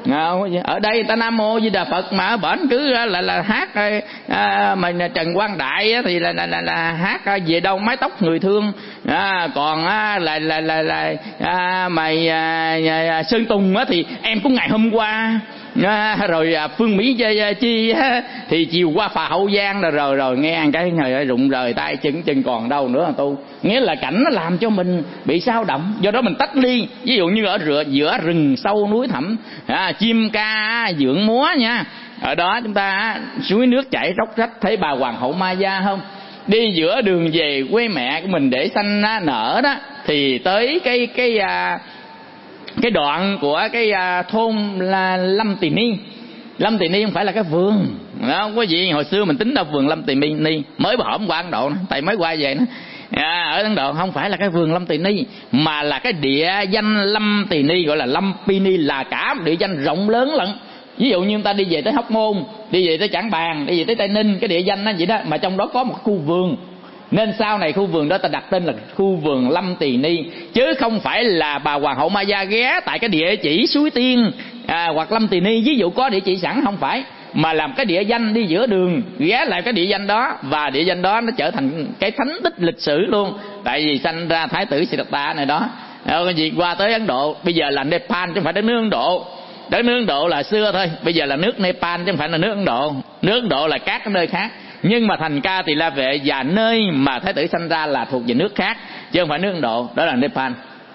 Ở đây người ta Nam Mô Di Đà Phật, mà ở bển cứ là là hát à, mình Trần Quang Đại thì là là, là, là hát về đâu mái tóc người thương, à, còn à, là là là, là à, mày à, à, Sơn Tùng á thì em cũng ngày hôm qua. À, rồi à, Phương Mỹ Chi á, thì chiều qua phà Hậu Giang rồi rồi rồi nghe ăn cái người ơi rụng rời tay chân chân còn đâu nữa là tu. Nghĩa là cảnh nó làm cho mình bị sao động, do đó mình tách ly. Ví dụ như ở giữa, giữa rừng sâu núi thẳm, à, chim ca dưỡng múa nha, ở đó chúng ta suối nước chảy róc rách, thấy bà Hoàng hậu Ma Gia không, đi giữa đường về quê mẹ của mình để sanh nở đó, thì tới cái cái à, cái đoạn của cái à, thôn là Lâm Tỳ Ni. Lâm Tỳ Ni không phải là cái vườn đó, không có gì. Hồi xưa mình tính đâu vườn Lâm Tỳ Ni, mới bữa hổm qua Ấn Độ, tại mới qua về nữa. À, ở Ấn Độ không phải là cái vườn Lâm Tỳ Ni, mà là cái địa danh Lâm Tỳ Ni, gọi là Lâm Pi Ni, là cả một địa danh rộng lớn lận. Ví dụ như người ta đi về tới Hóc Môn, đi về tới Trảng Bàng, đi về tới Tây Ninh, cái địa danh đó vậy đó, mà trong đó có một khu vườn, nên sau này khu vườn đó ta đặt tên là khu vườn Lâm Tỳ Ni, chứ không phải là bà Hoàng hậu Ma Gia ghé tại cái địa chỉ Suối Tiên à, hoặc Lâm Tỳ Ni, ví dụ có địa chỉ sẵn, không phải, mà làm cái địa danh đi giữa đường ghé lại cái địa danh đó, và địa danh đó nó trở thành cái thánh tích lịch sử luôn, tại vì sanh ra Thái tử Siddhartha này đó. Cái gì qua tới Ấn Độ, bây giờ là Nepal chứ không phải đất nước Ấn Độ. Đất nước Ấn Độ là xưa thôi, bây giờ là nước Nepal chứ không phải là nước Ấn Độ. Nước Ấn Độ là các cái nơi khác, nhưng mà thành Ca Tỳ La Vệ và nơi mà Thái tử sanh ra là thuộc về nước khác chứ không phải nước Ấn Độ, đó là Nepal.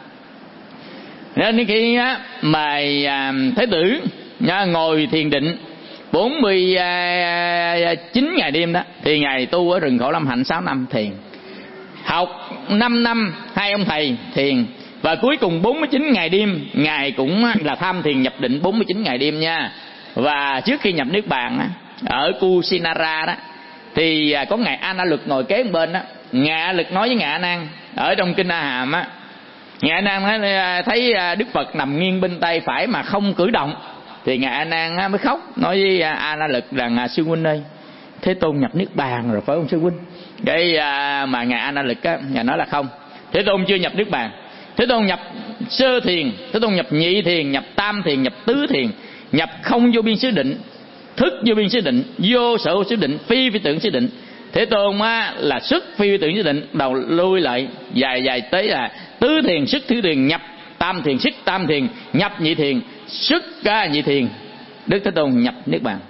Nên khi á, mà à, Thái tử à, ngồi thiền định bốn mươi chín ngày đêm đó, thì ngài tu ở rừng Khổ Lâm Hạnh sáu năm thiền, học năm năm hai ông thầy thiền, và cuối cùng bốn mươi chín ngày đêm ngài cũng là tham thiền nhập định bốn mươi chín ngày đêm nha. Và trước khi nhập Niết Bàn ở Kusinara đó, thì có ngài A Na Luật ngồi kế bên đó. Ngài A Luật nói với ngài A Nan ở trong kinh A Hàm á, ngài A Nan thấy Đức Phật nằm nghiêng bên tay phải mà không cử động, thì ngài A Nan mới khóc, nói với A Na Luật rằng: sư huynh ơi, Thế Tôn nhập Niết Bàn rồi phải không sư huynh? Cái mà ngài A Na Luật á, ngài nói là không, Thế Tôn chưa nhập Niết Bàn. Thế Tôn nhập sơ thiền, Thế Tôn nhập nhị thiền, nhập tam thiền, nhập tứ thiền, nhập không vô biên xứ định, thức vô biên xứ định, vô sở xứ định, phi phi tưởng xứ định. Thế Tôn á, là xuất phi phi tưởng xứ định, đầu lui lại dài dài tới là tứ thiền, xuất tứ thiền, nhập tam thiền, xuất tam thiền, nhập nhị thiền, xuất ca nhị thiền. Đức Thế Tôn nhập Niết Bàn.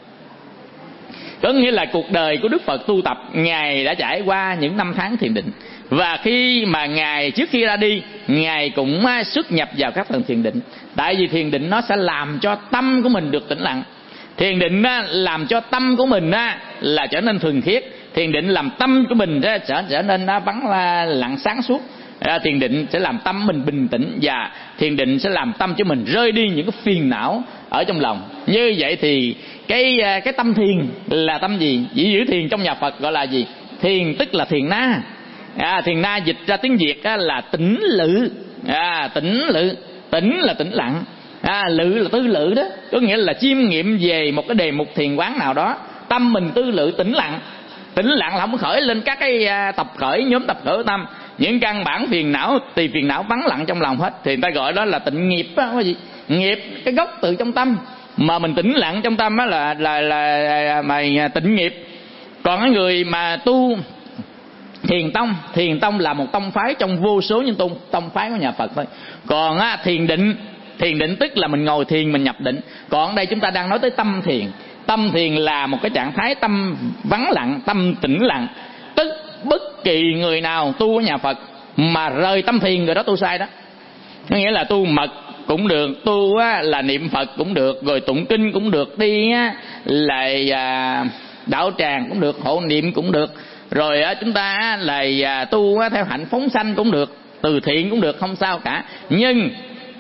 Có nghĩa là cuộc đời của Đức Phật tu tập, ngài đã trải qua những năm tháng thiền định, và khi mà ngài trước khi ra đi, ngài cũng xuất nhập vào các tầng thiền định. Tại vì thiền định nó sẽ làm cho tâm của mình được tĩnh lặng. Thiền định làm cho tâm của mình là trở nên thuần khiết. Thiền định làm tâm của mình trở trở nên vắng lặng sáng suốt. Thiền định sẽ làm tâm mình bình tĩnh, và thiền định sẽ làm tâm cho mình rơi đi những cái phiền não ở trong lòng. Như vậy thì cái cái tâm thiền là tâm gì? Chỉ giữ thiền trong nhà Phật gọi là gì? Thiền tức là thiền na. À, thiền na dịch ra tiếng Việt á, là tĩnh lự. À, tĩnh lự, tĩnh là tĩnh lặng, à, lự là tư lự đó, có nghĩa là chiêm nghiệm về một cái đề mục thiền quán nào đó, tâm mình tư lự tĩnh lặng. Tĩnh lặng là không khởi lên các cái tập khởi, nhóm tập khởi tâm, những căn bản phiền não, tùy phiền não vắng lặng trong lòng hết, thì người ta gọi đó là tịnh nghiệp á. Có gì? Nghiệp cái gốc từ trong tâm, mà mình tĩnh lặng trong tâm á là là là, là mà tịnh nghiệp. Còn cái người mà tu thiền tông, thiền tông là một tông phái trong vô số những tông tông phái của nhà Phật thôi. Còn á, thiền định, thiền định tức là mình ngồi thiền, mình nhập định. Còn ở đây chúng ta đang nói tới tâm thiền. Tâm thiền là một cái trạng thái tâm vắng lặng, tâm tĩnh lặng. Tức bất kỳ người nào tu của nhà Phật mà rời tâm thiền, người đó tu sai đó. Có nghĩa là tu mật cũng được, tu á, là niệm Phật cũng được, rồi tụng kinh cũng được, đi á, là à, đạo tràng cũng được, hộ niệm cũng được, rồi á, chúng ta á, là à, tu á, theo hạnh phóng sanh cũng được, từ thiện cũng được, không sao cả. Nhưng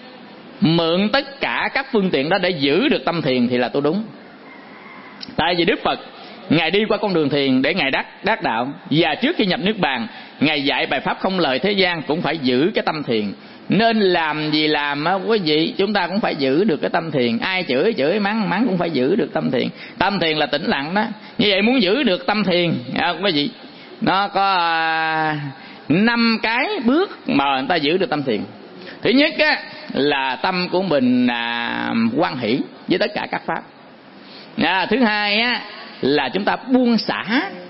mượn tất cả các phương tiện đó để giữ được tâm thiền thì là tu đúng. Tại vì Đức Phật ngài đi qua con đường thiền để ngài đắc đắc đạo, và trước khi nhập Niết Bàn ngài dạy bài pháp không lời thế gian cũng phải giữ cái tâm thiền. Nên làm gì làm á quý vị, chúng ta cũng phải giữ được cái tâm thiền. Ai chửi chửi mắng mắng cũng phải giữ được tâm thiền. Tâm thiền là tĩnh lặng đó. Như vậy muốn giữ được tâm thiền à, quý vị, nó có năm à, cái bước mà người ta giữ được tâm thiền. Thứ nhất á, là tâm của mình à, hoan hỷ. với tất cả các pháp. À, thứ hai á là chúng ta buông xả.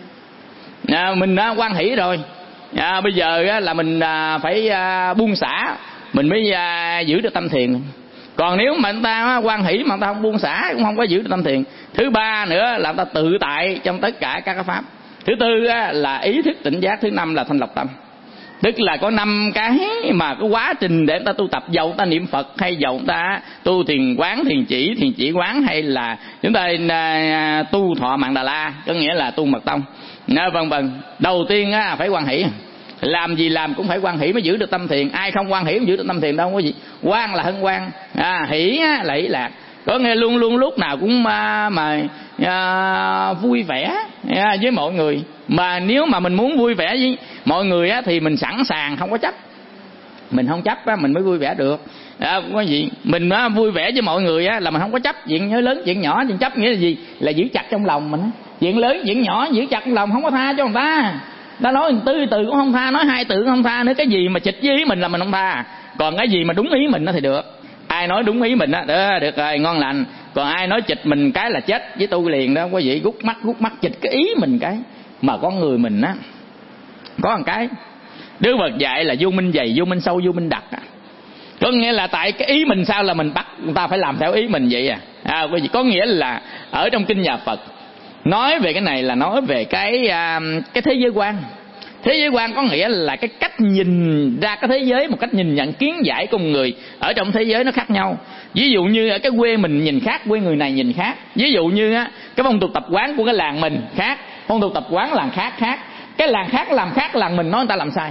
À, mình đã hoan hỷ rồi, à, bây giờ á, là mình à, phải à, buông xả mình mới à, giữ được tâm thiền. Còn nếu mà người ta hoan hỷ mà người ta không buông xả cũng không có giữ được tâm thiền. Thứ ba nữa là người ta tự tại trong tất cả các pháp. Thứ tư á, là ý thức tỉnh giác. Thứ năm là thanh lọc tâm. Tức là có năm cái mà cái quá trình để người ta tu tập, dầu ta niệm Phật hay dầu ta tu thiền quán, thiền chỉ, thiền chỉ quán, hay là chúng ta uh, tu thọ Mạn Đà La, có nghĩa là tu mật tông, vân vân. Đầu tiên á, phải hoan hỷ. Làm gì làm cũng phải hoan hỷ mới giữ được tâm thiền. Ai không hoan hỷ không giữ được tâm thiền đâu có gì. Hoan là hân hoan, à, hỷ á, là hỷ lạc. Có nghĩa luôn luôn lúc nào cũng à, mà à, vui vẻ à, với mọi người. Mà nếu mà mình muốn vui vẻ với mọi người á, thì mình sẵn sàng, không có chấp. Mình không chấp á, mình mới vui vẻ được. À, có gì mình á, vui vẻ với mọi người á, là mình không có chấp chuyện nhớ lớn chuyện nhỏ. Chuyện chấp nghĩa là gì? Là giữ chặt trong lòng mình á. Chuyện lớn chuyện nhỏ giữ chặt trong lòng, không có tha cho người ta. Ta nói tư từ cũng không tha, nói hai từ cũng không tha nữa. Cái gì mà chịch với ý mình là mình không tha. Còn cái gì mà đúng ý mình đó thì được. Ai nói đúng ý mình đó, đó được rồi, ngon lành. Còn ai nói chịch mình cái là chết với tôi liền đó. Quý vị gút mắt gút mắt chịch cái ý mình cái. Mà con người mình á, có một cái Đức Phật dạy là vô minh dày, vô minh sâu, vô minh đặc á. Có nghĩa là tại cái ý mình sao là mình bắt người ta phải làm theo ý mình vậy à, à quý vị. Có nghĩa là ở trong kinh nhà Phật nói về cái này là nói về cái cái thế giới quan. Thế giới quan có nghĩa là cái cách nhìn ra cái thế giới, một cách nhìn nhận kiến giải của một người ở trong thế giới nó khác nhau. Ví dụ như ở cái quê mình nhìn khác, quê người này nhìn khác. Ví dụ như á, cái phong tục tập quán của cái làng mình khác, phong tục tập quán làng khác khác. Cái làng khác làm khác, làng mình nói người ta làm sai.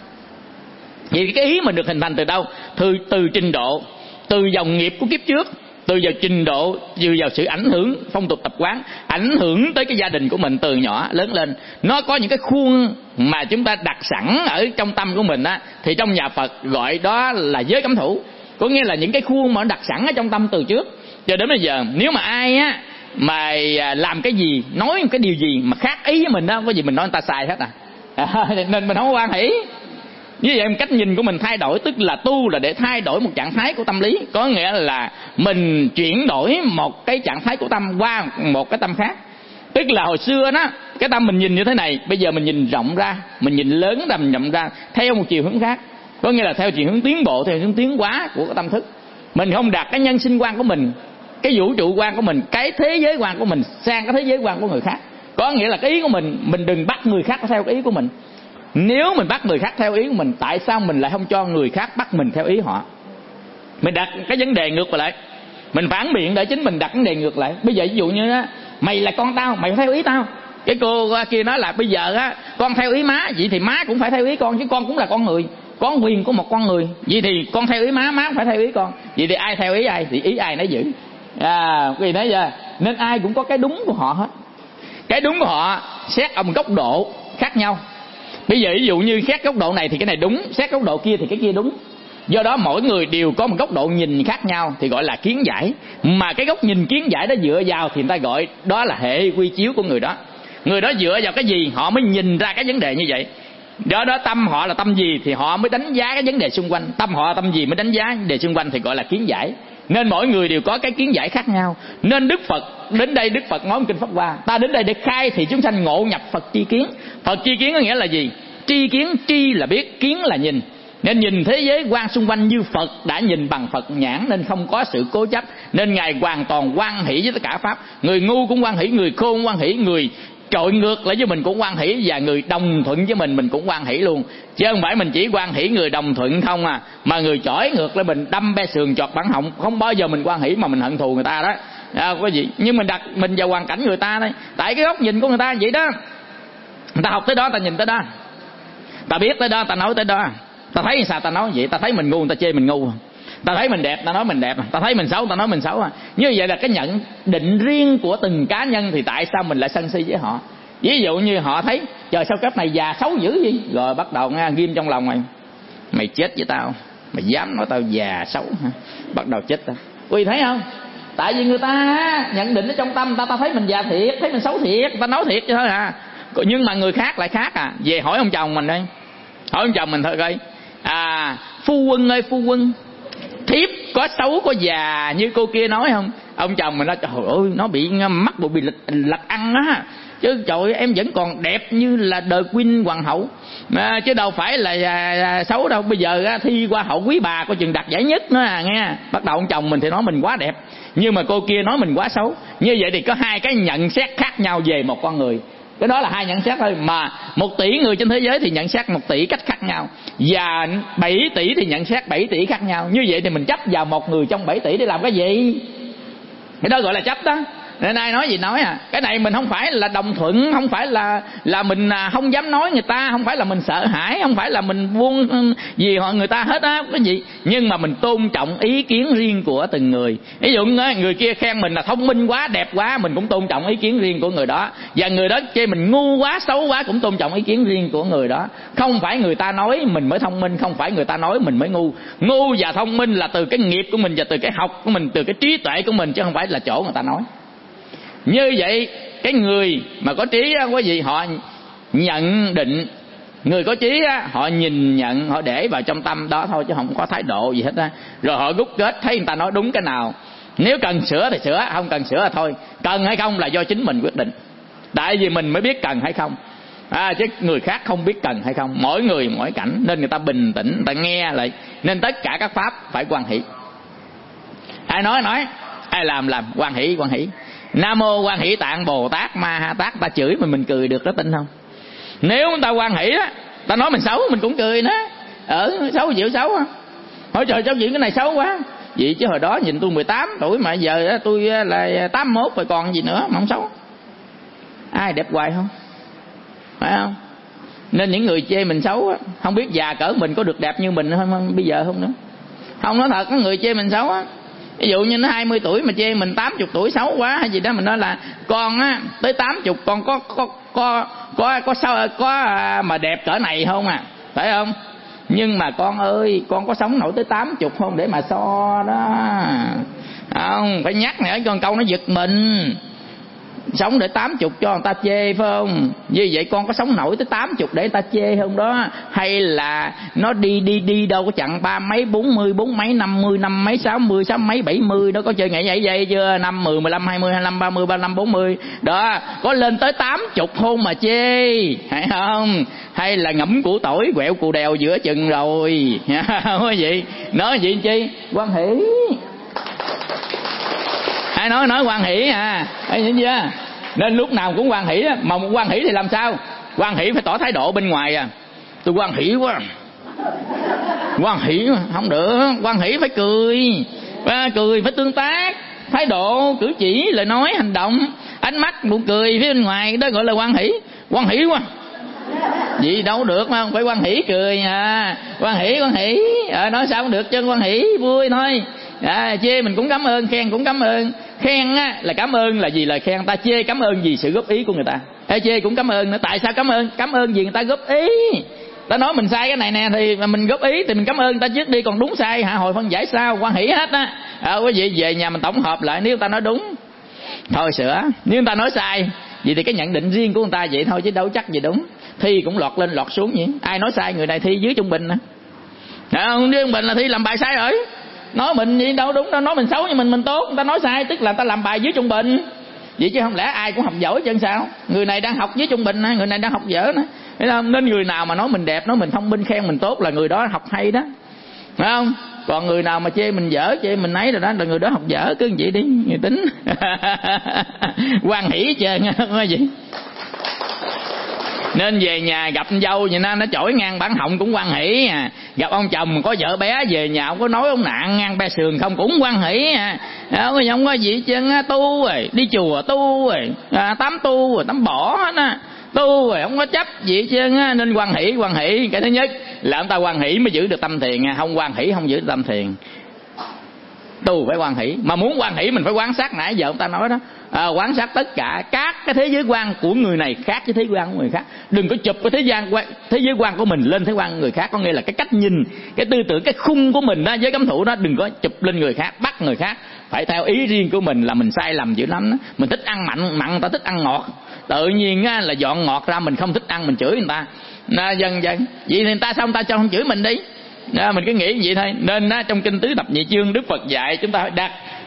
Vì cái ý mình được hình thành từ đâu? Từ, từ trình độ, từ dòng nghiệp của kiếp trước, từ vào trình độ, từ vào sự ảnh hưởng phong tục tập quán, ảnh hưởng tới cái gia đình của mình từ nhỏ lớn lên. Nó có những cái khuôn mà chúng ta đặt sẵn ở trong tâm của mình á, thì trong nhà Phật gọi đó là giới cấm thủ. Có nghĩa là những cái khuôn mà nó đặt sẵn ở trong tâm từ trước cho đến bây giờ. Nếu mà ai á mà làm cái gì, nói cái điều gì mà khác ý với mình đó, có gì mình nói người ta sai hết à, à nên mình không có hoan hỷ. Như vậy cách nhìn của mình thay đổi, tức là tu là để thay đổi một trạng thái của tâm lý. Có nghĩa là mình chuyển đổi một cái trạng thái của tâm qua một cái tâm khác. Tức là hồi xưa đó, cái tâm mình nhìn như thế này, bây giờ mình nhìn rộng ra, mình nhìn lớn ra, mình rộng ra theo một chiều hướng khác. Có nghĩa là theo chiều hướng tiến bộ, theo hướng tiến hóa của cái tâm thức. Mình không đặt cái nhân sinh quan của mình, cái vũ trụ quan của mình, cái thế giới quan của mình sang cái thế giới quan của người khác. Có nghĩa là cái ý của mình, mình đừng bắt người khác theo cái ý của mình. Nếu mình bắt người khác theo ý của mình, tại sao mình lại không cho người khác bắt mình theo ý họ? Mình đặt cái vấn đề ngược lại, mình phản biện để chính mình đặt vấn đề ngược lại. Bây giờ ví dụ như á, mày là con tao, mày phải theo ý tao. Cái cô kia nói là bây giờ á, con theo ý má, vậy thì má cũng phải theo ý con, chứ con cũng là con người, có quyền của một con người. Vậy thì con theo ý má, má cũng phải theo ý con. Vậy thì ai theo ý ai thì ý ai nấy giữ. À, quý vị nói giờ, nên ai cũng có cái đúng của họ hết. Cái đúng của họ xét ở một góc độ khác nhau. Bây giờ ví dụ như xét góc độ này thì cái này đúng, xét góc độ kia thì cái kia đúng. Do đó mỗi người đều có một góc độ nhìn khác nhau thì gọi là kiến giải. Mà cái góc nhìn kiến giải đó dựa vào thì người ta gọi đó là hệ quy chiếu của người đó. Người đó dựa vào cái gì họ mới nhìn ra cái vấn đề như vậy. Do đó tâm họ là tâm gì thì họ mới đánh giá cái vấn đề xung quanh. Tâm họ là tâm gì mới đánh giá vấn đề xung quanh thì gọi là kiến giải. Nên mỗi người đều có cái kiến giải khác nhau. Nên Đức Phật đến đây, Đức Phật nói kinh Pháp Hoa, ta đến đây để khai thì chúng sanh ngộ nhập Phật tri kiến. Phật tri kiến có nghĩa là gì? Tri kiến, tri là biết, kiến là nhìn. Nên nhìn thế giới quan xung quanh như Phật đã nhìn bằng Phật nhãn, nên không có sự cố chấp. Nên Ngài hoàn toàn hoan hỷ với tất cả pháp. Người ngu cũng hoan hỷ, người khôn hoan hỷ, người trội ngược lại với mình cũng hoan hỷ, và người đồng thuận với mình mình cũng hoan hỷ luôn. Chứ không phải mình chỉ hoan hỷ người đồng thuận không à, mà người chổi ngược lại mình đâm be sườn chọt bản họng, không bao giờ mình hoan hỷ mà mình hận thù người ta đó. À, có gì nhưng mình đặt mình vào hoàn cảnh người ta đây, tại cái góc nhìn của người ta vậy đó. Người ta học tới đó, ta nhìn tới đó, ta biết tới đó, ta nói tới đó. Ta thấy sao ta nói vậy, ta thấy mình ngu người ta chê mình ngu, ta thấy mình đẹp ta nói mình đẹp, ta thấy mình xấu ta nói mình xấu. Như vậy là cái nhận định riêng của từng cá nhân, thì tại sao mình lại sân si với họ? Ví dụ như họ thấy trời sao cấp này già xấu dữ gì, rồi bắt đầu nghe ghim trong lòng mày, mày chết với tao, mày dám nói tao già xấu hả? Bắt đầu chết tao. Quý vị thấy không? Tại vì người ta nhận định ở trong tâm ta, ta thấy mình già thiệt, thấy mình xấu thiệt, ta nói thiệt chứ thôi à. Nhưng mà người khác lại khác à. Về hỏi ông chồng mình đây, hỏi ông chồng mình thôi coi, à phu quân ơi phu quân, thiếp có xấu có già như cô kia nói không? Ông chồng mình nói trời ơi nó bị mắc bộ bị lệch, lệch ăn á, chứ trời ơi, em vẫn còn đẹp như là đời Queen hoàng hậu à, chứ đâu phải là à, xấu đâu. Bây giờ á, thi qua hậu quý bà coi chừng đạt giải nhất nữa à nghe. Bắt đầu ông chồng mình thì nói mình quá đẹp, nhưng mà cô kia nói mình quá xấu. Như vậy thì có hai cái nhận xét khác nhau về một con người. Cái đó là hai nhận xét thôi, mà một tỷ người trên thế giới thì nhận xét một tỷ cách khác nhau, và bảy tỷ thì nhận xét bảy tỷ khác nhau. Như vậy thì mình chấp vào một người trong bảy tỷ để làm cái gì? Cái đó gọi là chấp đó. Nên ai nói gì nói à. Cái này mình không phải là đồng thuận, không phải là là mình không dám nói người ta, không phải là mình sợ hãi, không phải là mình buông gì họ người ta hết á cái gì, nhưng mà mình tôn trọng ý kiến riêng của từng người. Ví dụ người kia khen mình là thông minh quá, đẹp quá, mình cũng tôn trọng ý kiến riêng của người đó. Và người đó chê mình ngu quá, xấu quá, cũng tôn trọng ý kiến riêng của người đó. Không phải người ta nói mình mới thông minh, không phải người ta nói mình mới ngu. Ngu và thông minh là từ cái nghiệp của mình và từ cái học của mình, từ cái trí tuệ của mình, chứ không phải là chỗ người ta nói. Như vậy cái người mà có trí á, có gì họ nhận định, người có trí á, họ nhìn nhận, họ để vào trong tâm đó thôi, chứ không có thái độ gì hết á. Rồi họ rút kết thấy người ta nói đúng cái nào, nếu cần sửa thì sửa, không cần sửa là thôi. Cần hay không là do chính mình quyết định, tại vì mình mới biết cần hay không à, chứ người khác không biết cần hay không. Mỗi người mỗi cảnh, nên người ta bình tĩnh, người ta nghe lại. Nên tất cả các pháp phải hoan hỷ. Ai nói nói, ai làm làm, hoan hỷ hoan hỷ. Nam mô Quan Hỷ Tạng Bồ Tát Ma Ha Tát. Ta chửi mà mình cười được đó, tin không? Nếu người ta hoan hỷ á, ta nói mình xấu mình cũng cười nữa. Ở xấu chịu xấu á. Hỏi trời sao chuyện cái này xấu quá. Vậy chứ hồi đó nhìn tôi mười tám tuổi mà giờ tôi là tám mươi mốt rồi còn gì nữa mà không xấu. Ai đẹp hoài không? Phải không? Nên những người chê mình xấu á, không biết già cỡ mình có được đẹp như mình không bây giờ không nữa. Không, nói thật, có người chê mình xấu á. Ví dụ như nó hai mươi tuổi mà chê mình tám mươi tuổi xấu quá hay gì đó, mình nói là con á tới tám mươi con có có có có có sao có mà đẹp cỡ này không à, phải không? Nhưng mà con ơi, con có sống nổi tới tám mươi không để mà so đó. Không, phải nhắc nhở con câu nó giật mình. Sống để tám mươi cho người ta chê phải không? Như vậy con có sống nổi tới tám mươi để người ta chê không đó? Hay là nó đi đi đi đâu có chặn ba mấy, bốn mươi, bốn mấy, năm mươi, năm mấy, sáu mươi, sáu mấy, bảy mươi đó, có chơi nhảy nhảy dây chưa? Năm, mười, mười lăm, hai mươi, hai mươi lăm, ba mươi, ba mươi lăm, bốn mươi đó, có lên tới tám mươi không mà chê, phải không? Hay là ngẫm củ tỏi quẹo cù đèo giữa chừng rồi không vậy? Nói gì chi? Quan hỷ. Ai nói nói quan hỷ à, thấy chưa? Nên lúc nào cũng quan hỷ á. Mà một quan hỷ thì làm sao? Quan hỷ phải tỏ thái độ bên ngoài à. Tôi quan hỷ quá, quan hỷ không được. Quan hỷ phải cười, à, cười phải tương tác, thái độ, cử chỉ, lời nói, hành động, ánh mắt, nụ cười phía bên ngoài, đó gọi là quan hỷ. Quan hỷ quá gì đâu được mà không phải quan hỷ cười à. Quan hỷ quan hỷ à, nói sao không được chứ, quan hỷ vui thôi à. Chê mình cũng cảm ơn, khen cũng cảm ơn. Khen á là cảm ơn là gì lời khen, ta chê cảm ơn gì sự góp ý của người ta. Ê, chê cũng cảm ơn nữa, tại sao cảm ơn? Cảm ơn gì người ta góp ý. Ta nói mình sai cái này nè thì mình góp ý thì mình cảm ơn người ta trước đi, còn đúng sai hạ hồi phân giải sao, quan hỷ hết á à. Quý vị về nhà mình tổng hợp lại, nếu người ta nói đúng thôi sửa, nếu người ta nói sai vậy thì cái nhận định riêng của người ta vậy thôi, chứ đâu chắc gì đúng. Thi cũng lọt lên lọt xuống vậy, ai nói sai người này thi dưới trung bình nè, không? Dưới trung bình là thi làm bài sai rồi. Nói mình gì đâu đúng đâu, nói mình xấu nhưng mình mình tốt, người ta nói sai tức là người ta làm bài dưới trung bình. Vậy chứ không lẽ ai cũng học giỏi chứ sao? Người này đang học dưới trung bình, người này đang học dở nữa, thấy không? Nên người nào mà nói mình đẹp, nói mình thông minh, khen mình tốt là người đó học hay đó, phải không? Còn người nào mà chê mình dở, chê mình ấy rồi đó là người đó học dở, cứ vậy đi, người tính quan hỷ chơi nghe gì. Nên về nhà gặp dâu vậy nó nó chổi ngang bản họng cũng quan hỷ à. Gặp ông chồng có vợ bé về nhà không có nói ông nạn ngang be sườn không cũng quan hỷ à. Không, không có gì chân tu rồi, đi chùa tu rồi, à, tắm tu rồi, tắm bỏ hết á, tu rồi không có chấp gì chứ. Nên quan hỷ quan hỷ cái thứ nhất là ông ta quan hỷ mới giữ được tâm thiền, không quan hỷ không giữ được tâm thiền. Tu phải quan hỷ, mà muốn quan hỷ mình phải quan sát, nãy giờ ông ta nói đó à, quan sát tất cả các cái thế giới quan của người này khác với thế giới quan của người khác. Đừng có chụp cái thế gian thế giới quan của mình lên thế quan của người khác, có nghĩa là cái cách nhìn, cái tư tưởng, cái khung của mình đó với cấm thủ đó, đừng có chụp lên người khác, bắt người khác phải theo ý riêng của mình là mình sai lầm dữ lắm đó. Mình thích ăn mặn, mặn người ta thích ăn ngọt, tự nhiên á, là dọn ngọt ra mình không thích ăn, mình chửi người ta à, dần dần vậy thì người ta sao người ta cho không chửi mình đi. Đó, mình cứ nghĩ vậy thôi. Nên á, trong kinh tứ thập nhị chương Đức Phật dạy chúng ta phải đặt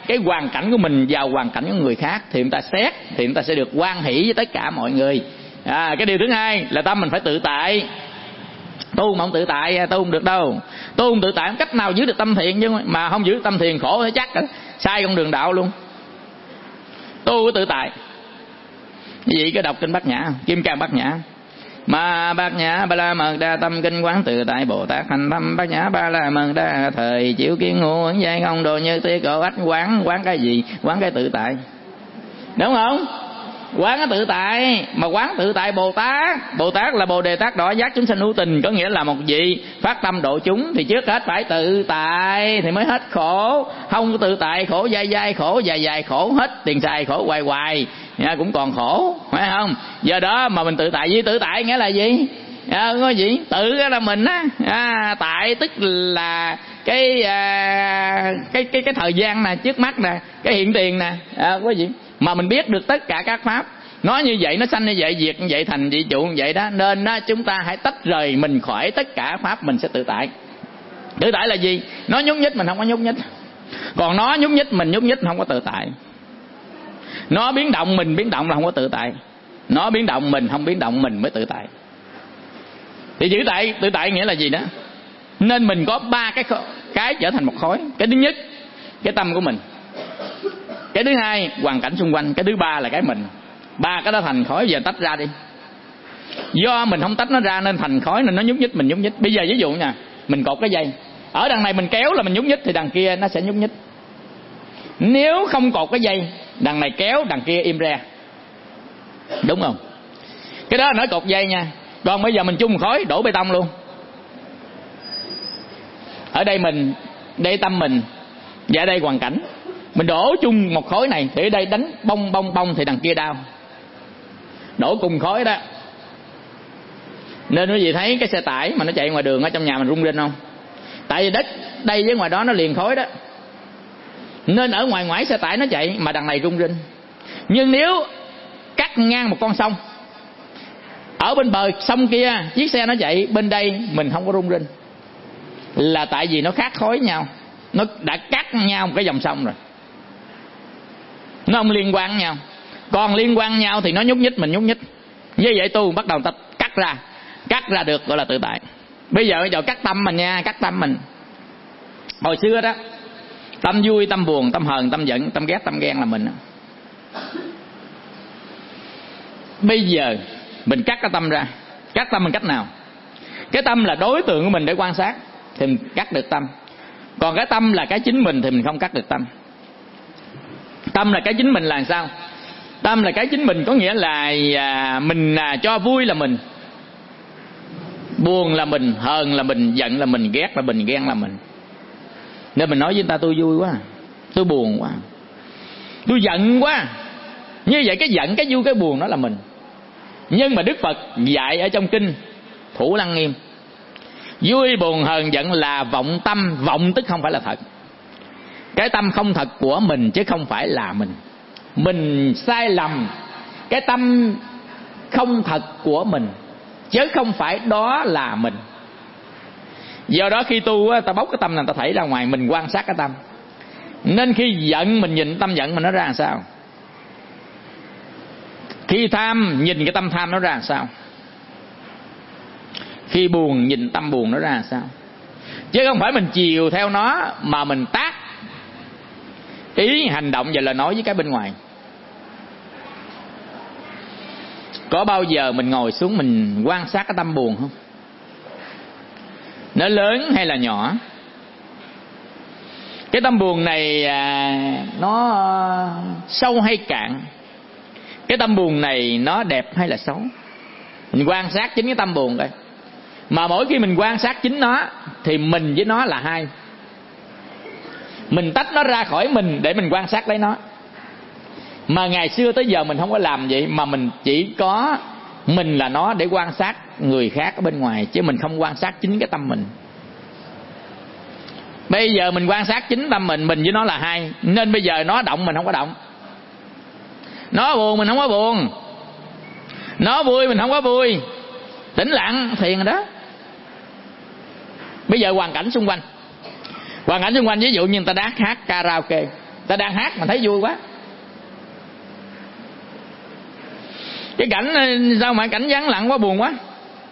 cái hoàn cảnh của mình vào hoàn cảnh của người khác thì người ta xét, thì người ta sẽ được hoan hỷ với tất cả mọi người. À, cái điều thứ hai là tâm mình phải tự tại. Tu mà không tự tại tu không được đâu. Tu không tự tại không cách nào giữ được tâm thiện, chứ mà không giữ được tâm thiện khổ thế chắc sai con đường đạo luôn. Tu có tự tại. Cái gì cái đọc kinh Bát Nhã, Kim Cang Bát Nhã. Mà Bát Nhã Ba La Mật Đa Tâm Kinh Quán Tự Tại Bồ Tát Hành Tâm Bát Nhã Ba La Mật Đa Thời Chịu Kiến Ngũ Ẩn Giai Không Đồ Như Thế Cổ Ách. Quán quán cái gì? Quán cái tự tại, đúng không? Quán cái tự tại. Mà quán tự tại Bồ Tát, Bồ Tát là Bồ Đề Tát Đỏ Giác Chúng Sanh Hữu Tình, có nghĩa là một vị phát tâm độ chúng thì trước hết phải tự tại thì mới hết khổ. Không tự tại khổ dai dai, khổ dài dài, khổ hết tiền xài, khổ hoài hoài à, cũng còn khổ, phải không? Do đó mà mình tự tại. Với tự tại nghĩa là gì? À, có gì? Tự là mình á, à, tại tức là cái, à, cái cái cái thời gian nè, trước mắt nè, cái hiện tiền nè, à, có gì? Mà mình biết được tất cả các pháp. Nói như vậy, nó sanh như vậy, diệt như vậy, thành vị trụ như vậy đó. Nên đó, chúng ta hãy tách rời mình khỏi tất cả pháp, mình sẽ tự tại. Tự tại là gì? Nó nhúc nhích mình không có nhúc nhích, còn nó nhúc nhích mình nhúc nhích không có tự tại. Nó biến động mình biến động là không có tự tại. Nó biến động mình không biến động mình mới tự tại. Thì tự tại, tự tại nghĩa là gì đó? Nên mình có ba cái cái trở thành một khối. Cái thứ nhất, cái tâm của mình. Cái thứ hai, hoàn cảnh xung quanh. Cái thứ ba là cái mình. Ba cái đó thành khối, giờ tách ra đi. Do mình không tách nó ra nên thành khối, nên nó nhúc nhích mình nhúc nhích. Bây giờ ví dụ nha, mình cột cái dây, ở đằng này mình kéo là mình nhúc nhích, thì đằng kia nó sẽ nhúc nhích. Nếu không cột cái dây, đằng này kéo, đằng kia im re, đúng không? Cái đó là nói cột dây nha. Còn bây giờ mình chung khối, đổ bê tông luôn. Ở đây mình, đây tâm mình, và ở đây hoàn cảnh. Mình đổ chung một khối này, thì ở đây đánh bông bông bông thì đằng kia đau. Đổ cùng khối đó. Nên quý vị thấy cái xe tải mà nó chạy ngoài đường ở trong nhà mình rung rinh không? Tại vì đất đây với ngoài đó nó liền khối đó. Nên ở ngoài ngoại xe tải nó chạy mà đằng này rung rinh. Nhưng nếu cắt ngang một con sông, ở bên bờ sông kia chiếc xe nó chạy, bên đây mình không có rung rinh, là tại vì nó khác khối nhau. Nó đã cắt nhau một cái dòng sông rồi, nó không liên quan nhau. Còn liên quan nhau thì nó nhúc nhích mình nhúc nhích. Như vậy tu bắt đầu ta cắt ra. Cắt ra được gọi là tự tại. Bây giờ bây giờ cắt tâm mình nha, cắt tâm mình. Hồi xưa đó, tâm vui, tâm buồn, tâm hờn, tâm giận, tâm ghét, tâm ghen là mình. Bây giờ mình cắt cái tâm ra. Cắt tâm bằng cách nào? Cái tâm là đối tượng của mình để quan sát thì mình cắt được tâm. Còn cái tâm là cái chính mình thì mình không cắt được tâm. Tâm là cái chính mình là sao? Tâm là cái chính mình có nghĩa là à, mình à, cho vui là mình, buồn là mình, hờn là mình, giận là mình, ghét là mình, ghen là mình. Nên mình nói với người ta tôi vui quá, tôi buồn quá, tôi giận quá. Như vậy cái giận, cái vui, cái buồn đó là mình. Nhưng mà Đức Phật dạy ở trong kinh Thủ Lăng Nghiêm, vui buồn hờn giận là vọng tâm. Vọng tức không phải là thật. Cái tâm không thật của mình chứ không phải là mình. Mình sai lầm cái tâm không thật của mình chứ không phải đó là mình. Do đó khi tu á, ta bóc cái tâm này ta thảy ra ngoài, mình quan sát cái tâm. Nên khi giận mình nhìn tâm giận mình nó ra làm sao, khi tham nhìn cái tâm tham nó ra làm sao, khi buồn nhìn tâm buồn nó ra làm sao. Chứ không phải mình chiều theo nó mà mình tác ý hành động và lời nói với cái bên ngoài. Có bao giờ mình ngồi xuống mình quan sát cái tâm buồn không? Nó lớn hay là nhỏ? Cái tâm buồn này à, nó sâu hay cạn? Cái tâm buồn này nó đẹp hay là xấu? Mình quan sát chính cái tâm buồn đây. Mà mỗi khi mình quan sát chính nó thì mình với nó là hai. Mình tách nó ra khỏi mình để mình quan sát lấy nó. Mà ngày xưa tới giờ mình không có làm vậy, mà mình chỉ có mình là nó để quan sát người khác ở bên ngoài, chứ mình không quan sát chính cái tâm mình. Bây giờ mình quan sát chính tâm mình, mình với nó là hai. Nên bây giờ nó động mình không có động, nó buồn mình không có buồn, nó vui mình không có vui. Tĩnh lặng thiền rồi đó. Bây giờ hoàn cảnh xung quanh, hoàn cảnh xung quanh ví dụ như người ta đát hát karaoke, ta đang hát mà thấy vui quá. Cái cảnh sao mà cảnh vắng lặng quá, buồn quá.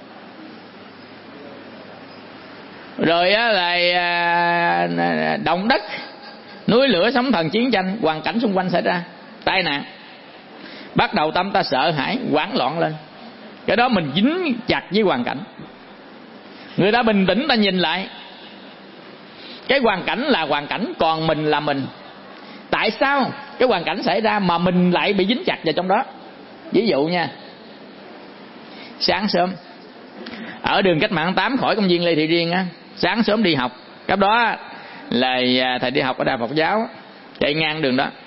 Rồi á là động đất, núi lửa, sóng thần, chiến tranh, hoàn cảnh xung quanh xảy ra, tai nạn, bắt đầu tâm ta sợ hãi, hoảng loạn lên. Cái đó mình dính chặt với hoàn cảnh. Người ta bình tĩnh ta nhìn lại, cái hoàn cảnh là hoàn cảnh, còn mình là mình. Tại sao cái hoàn cảnh xảy ra mà mình lại bị dính chặt vào trong đó? Ví dụ nha, sáng sớm ở đường Cách Mạng tám khỏi công viên Lê Thị Riêng á, sáng sớm đi học, cấp đó là thầy đi học ở Đại Phật giáo, chạy ngang đường đó,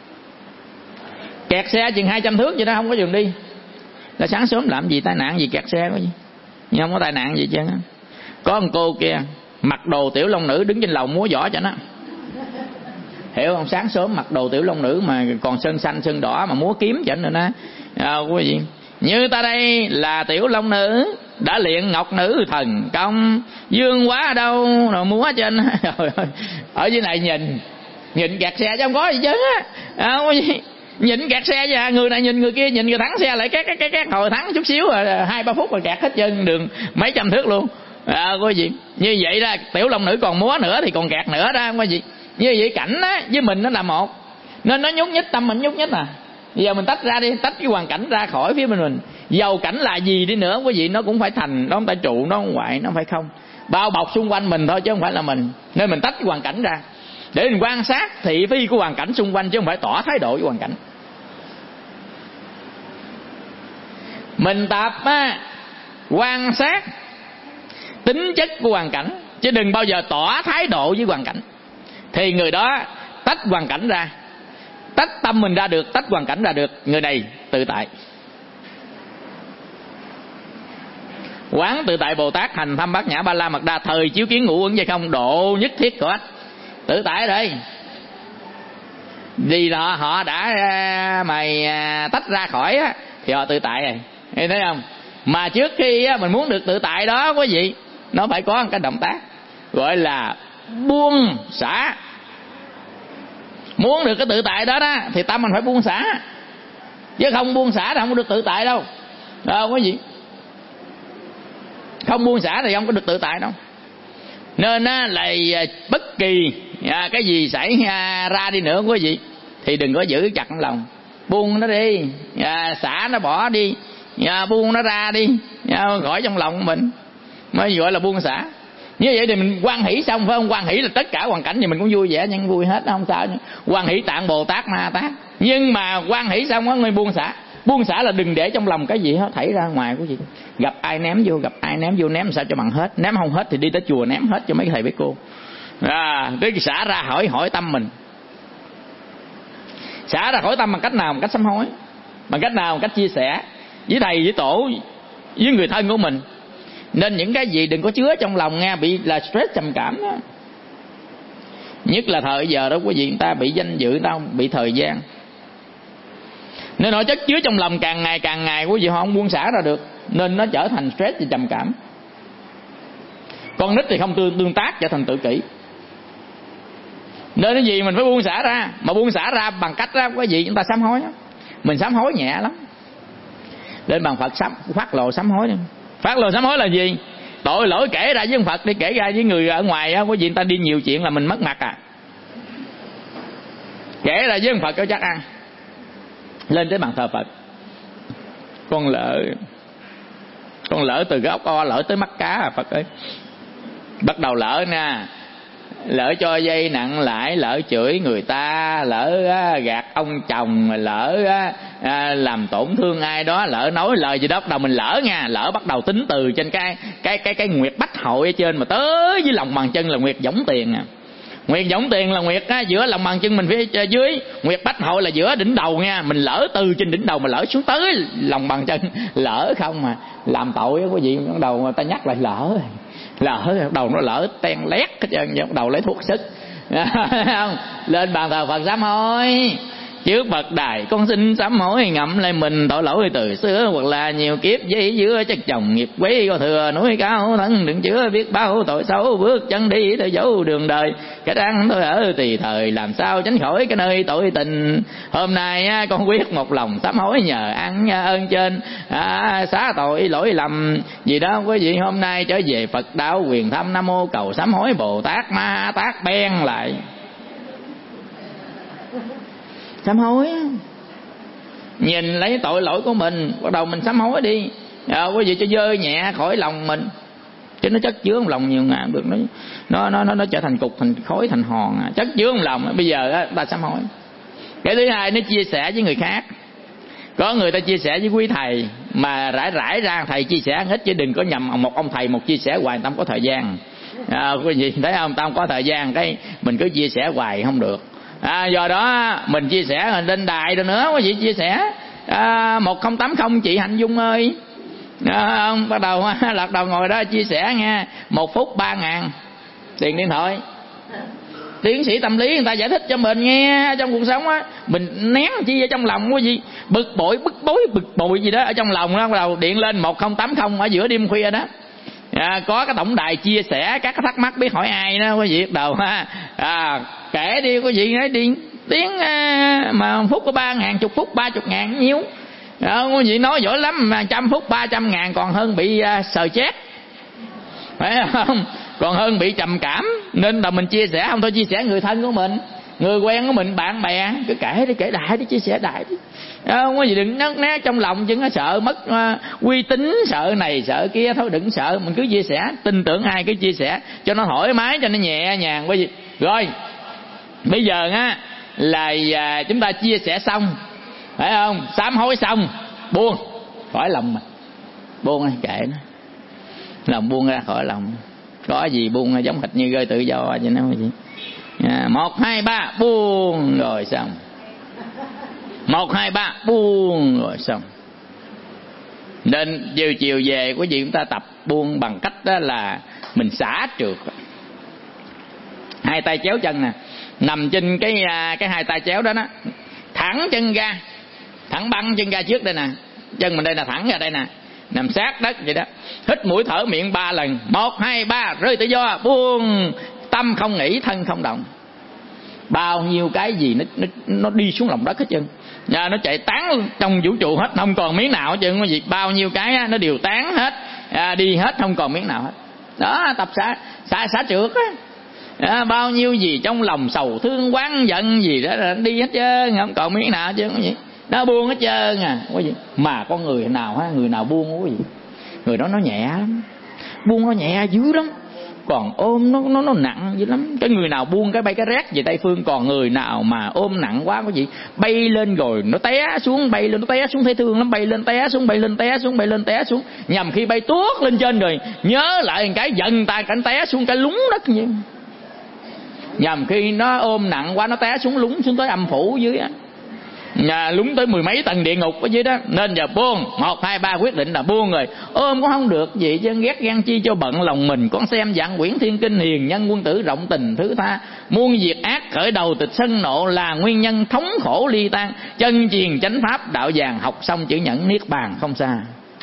kẹt xe chừng hai trăm thước vậy đó, không có đường đi. Là sáng sớm làm gì tai nạn gì, kẹt xe có gì, nhưng không có tai nạn gì chứ. Có một cô kia mặc đồ tiểu long nữ đứng trên lầu múa võ cho nó, hiểu không? Sáng sớm mặc đồ tiểu long nữ mà còn sơn xanh sơn đỏ mà múa kiếm cho nó đó. À, quý vị, như ta đây là tiểu long nữ, đã luyện ngọc nữ thần công, dương quá ở đâu rồi múa trên. Ở dưới này nhìn nhìn kẹt xe chứ không có gì chứ á. Nhìn kẹt xe chứ, người này nhìn người kia, nhìn người thắng xe lại két két két két, hồi thắng chút xíu rồi hai ba phút rồi kẹt hết chân đường mấy trăm thước luôn. À, quý vị, như vậy đó, tiểu long nữ còn múa nữa thì còn kẹt nữa đó, quý vị. Như vậy cảnh á với mình nó là một, nên nó nhúc nhích, tâm mình nhúc nhích à. Bây giờ mình tách ra đi, tách cái hoàn cảnh ra khỏi phía bên mình. Dầu cảnh là gì đi nữa quý vị, nó cũng phải thành, nó không phải trụ, nó không hoại, nó phải không, bao bọc xung quanh mình thôi chứ không phải là mình. Nên mình tách cái hoàn cảnh ra để mình quan sát thị phi của hoàn cảnh xung quanh, chứ không phải tỏ thái độ với hoàn cảnh. Mình tập á, quan sát tính chất của hoàn cảnh, chứ đừng bao giờ tỏ thái độ với hoàn cảnh. Thì người đó tách hoàn cảnh ra, tách tâm mình ra được, tách hoàn cảnh ra được, người này tự tại. Quán tự tại Bồ Tát, hành thâm bát nhã ba la mật đa, thời chiếu kiến ngũ uẩn vậy không, độ nhất thiết của ách. Tự tại ở đây vì họ họ đã mày tách ra khỏi á, thì họ tự tại rồi, nghe thấy không? Mà trước khi mình muốn được tự tại đó quý vị, nó phải có một cái động tác gọi là buông xả. Muốn được cái tự tại đó đó thì tâm mình phải buông xả, chứ không buông xả thì không có được tự tại đâu. Đâu quý vị, không buông xả thì không có được tự tại đâu. Nên á, là bất kỳ à, cái gì xảy ra đi nữa quý vị thì đừng có giữ chặt trong lòng, buông nó đi, à, xả nó bỏ đi, à, buông nó ra đi, à, khỏi trong lòng của mình mới gọi là buông xả. Như vậy thì mình hoan hỷ xong phải không? Hoan hỷ là tất cả hoàn cảnh gì mình cũng vui vẻ, nhưng vui hết không sao. Hoan hỷ tạng Bồ Tát Ma Tát. Nhưng mà hoan hỷ xong á, người buông xả. Buông xả là đừng để trong lòng cái gì hết thảy ra ngoài quý vị. Gặp ai ném vô, gặp ai ném vô, ném sao cho bằng hết. Ném không hết thì đi tới chùa ném hết cho mấy thầy mấy cô. À, cái xả ra hỏi hỏi tâm mình. Xả ra khỏi tâm bằng cách nào? Bằng cách sám hối. Bằng cách nào? Bằng cách chia sẻ với thầy, với tổ, với người thân của mình. Nên những cái gì đừng có chứa trong lòng nghe, bị là stress trầm cảm đó. Nhất là thời giờ đó quý vị, người ta bị danh dự, người ta bị thời gian, nên nội chất chứa trong lòng càng ngày càng ngày quý vị họ không buông xả ra được, nên nó trở thành stress và trầm cảm. Con nít thì không tương, tương tác, trở thành tự kỷ. Nên cái gì mình phải buông xả ra, mà buông xả ra bằng cách đó quý vị, chúng ta sám hối đó. Mình sám hối nhẹ lắm. Lên bàn Phật sám, phát lộ sám hối đi. Phát lộ sám hối là gì? Tội lỗi kể ra với ông Phật đi, kể ra với người ở ngoài á, quý vị, người ta đi nhiều chuyện là mình mất mặt à. Kể ra với ông Phật cho chắc ăn. Lên tới bàn thờ Phật, con lỡ con lỡ từ cái ốc o lỡ tới mắt cá à Phật ơi. Bắt đầu lỡ nha, lỡ cho dây nặng lãi, lỡ chửi người ta, lỡ gạt ông chồng, lỡ làm tổn thương ai đó, lỡ nói lời gì đó, bắt đầu mình lỡ nha, lỡ bắt đầu tính từ trên cái cái cái cái nguyệt bách hội ở trên mà tới dưới lòng bàn chân là nguyệt võng tiền à. Nguyệt võng tiền là nguyệt á, giữa lòng bàn chân mình phía dưới, nguyệt bách hội là giữa đỉnh đầu nha. Mình lỡ từ trên đỉnh đầu mà lỡ xuống tới lòng bàn chân, lỡ không mà làm tội á quý vị. Bắt đầu người ta nhắc lại lỡ lỡ đầu nó lỡ ten lét hết trơn, bắt đầu lấy thuốc sức. Không? Lên bàn thờ Phật sám hối, trước bậc đài con xin sám hối, ngậm lại mình tội lỗi từ xưa, hoặc là nhiều kiếp dây dưa chất chồng nghiệp quấy, có thừa núi cao thân đừng chứa, biết bao tội xấu bước chân đi theo dấu đường đời, cái đang tôi ở tùy thời làm sao tránh khỏi cái nơi tội tình. Hôm nay con quyết một lòng sám hối nhờ ăn ơn trên à, xá tội lỗi lầm gì đó quý vị. Hôm nay trở về Phật đạo quyền thăm, Nam mô cầu sám hối Bồ Tát Ma Tát ben lại sám hối, nhìn lấy tội lỗi của mình, bắt đầu mình sám hối đi à, quý vị, cho dơ nhẹ khỏi lòng mình, chứ nó chất chứa trong lòng nhiều ngàn được, nó nó nó nó, nó trở thành cục, thành khói, thành hòn à. Chất chứa trong lòng bây giờ á, ta sám hối. Cái thứ hai, nó chia sẻ với người khác. Có người ta chia sẻ với quý thầy mà rải rải ra, thầy chia sẻ ít chứ đừng có nhầm một ông thầy một chia sẻ hoài, ta không có thời gian à, quý vị thấy không, ta không có thời gian, cái mình cứ chia sẻ hoài không được à, do đó mình chia sẻ mình lên đài rồi nữa quý vị, chia sẻ à, một không tám không chị Hạnh Dung ơi à, ông bắt đầu lật đầu ngồi đó chia sẻ nghe, một phút ba ngàn tiền điện thoại. Tiến sĩ tâm lý người ta giải thích cho mình nghe trong cuộc sống á, mình nén chi ở trong lòng quý vị, bực bội bức bối bực bội gì đó ở trong lòng đó, bắt đầu điện lên một không tám không ở giữa đêm khuya đó à, có cái tổng đài chia sẻ các cái thắc mắc biết hỏi ai đó quý vị, bắt đầu ha à, kể đi quý vị, nói đi tiếng à, mà phút có ba ngàn, chục phút ba chục ngàn nhiêu à, quý vị nói giỏi lắm, mà trăm phút ba trăm ngàn còn hơn bị à, sờ chết phải không, còn hơn bị trầm cảm. Nên là mình chia sẻ không thôi, chia sẻ người thân của mình, người quen của mình, bạn bè, cứ kể đi, kể đại đi, chia sẻ đại đi, không có gì đừng nát nát trong lòng, chứ nó sợ mất uh, uy tín, sợ này sợ kia, thôi đừng sợ, mình cứ chia sẻ, tin tưởng ai cứ chia sẻ cho nó thoải mái, cho nó nhẹ nhàng quý vị. Rồi bây giờ á là uh, chúng ta chia sẻ xong phải không, sám hối xong, buông khỏi lòng mình, buông đi, kệ nó, lòng buông ra khỏi lòng, có gì buông giống hệt như rơi tự do vậy đó quý vị. À, một hai ba buông rồi xong, một hai ba buông rồi xong. Nên chiều chiều về quý vị chúng ta tập buông bằng cách đó là mình xả trượt, hai tay chéo chân nè, nằm trên cái cái hai tay chéo đó đó, thẳng chân ra, thẳng băng chân ra trước đây nè, chân mình đây là thẳng ra đây nè, nằm sát đất vậy đó, hít mũi thở miệng ba lần, một hai ba rơi tự do, buông, tâm không nghĩ, thân không động. Bao nhiêu cái gì nó nó, nó đi xuống lòng đất hết trơn, à, nó chạy tán trong vũ trụ hết, không còn miếng nào hết trơn quý vị. Bao nhiêu cái á, nó đều tán hết, à, đi hết, không còn miếng nào hết. Đó, tập xả xả xả trượt á. À, bao nhiêu gì trong lòng sầu thương oán giận gì đó đi hết trơn, không còn miếng nào hết trơn quý vị. Nó buông hết trơn à quý vị. Mà con người nào ha, người nào buông quý vị, người đó nó nhẹ lắm, buông nó nhẹ dữ lắm, còn ôm nó nó nó nặng dữ lắm. Cái người nào buông cái bay cái rét về Tây Phương, còn người nào mà ôm nặng quá quý vị, bay lên rồi nó té xuống, bay lên nó té xuống, thấy thương lắm, bay lên té xuống, bay lên té xuống, bay lên té xuống, nhằm khi bay tuốt lên trên rồi nhớ lại cái giận tay cảnh té xuống cái lúng đất như, nhằm khi nó ôm nặng quá nó té xuống lúng xuống tới âm phủ dưới á, nhà lúng tới mười mấy tầng địa ngục ở dưới đó. Nên giờ buông, một hai ba quyết định là buông rồi, ôm cũng không được gì chứ, ghét ghen chi cho bận lòng mình. Con xem dạng quyển thiên kinh, hiền nhân quân tử rộng tình thứ tha, muôn diệt ác khởi đầu tịch sân nộ, là nguyên nhân thống khổ ly tan, chân truyền chánh pháp đạo vàng, học xong chữ nhẫn niết bàn không xa.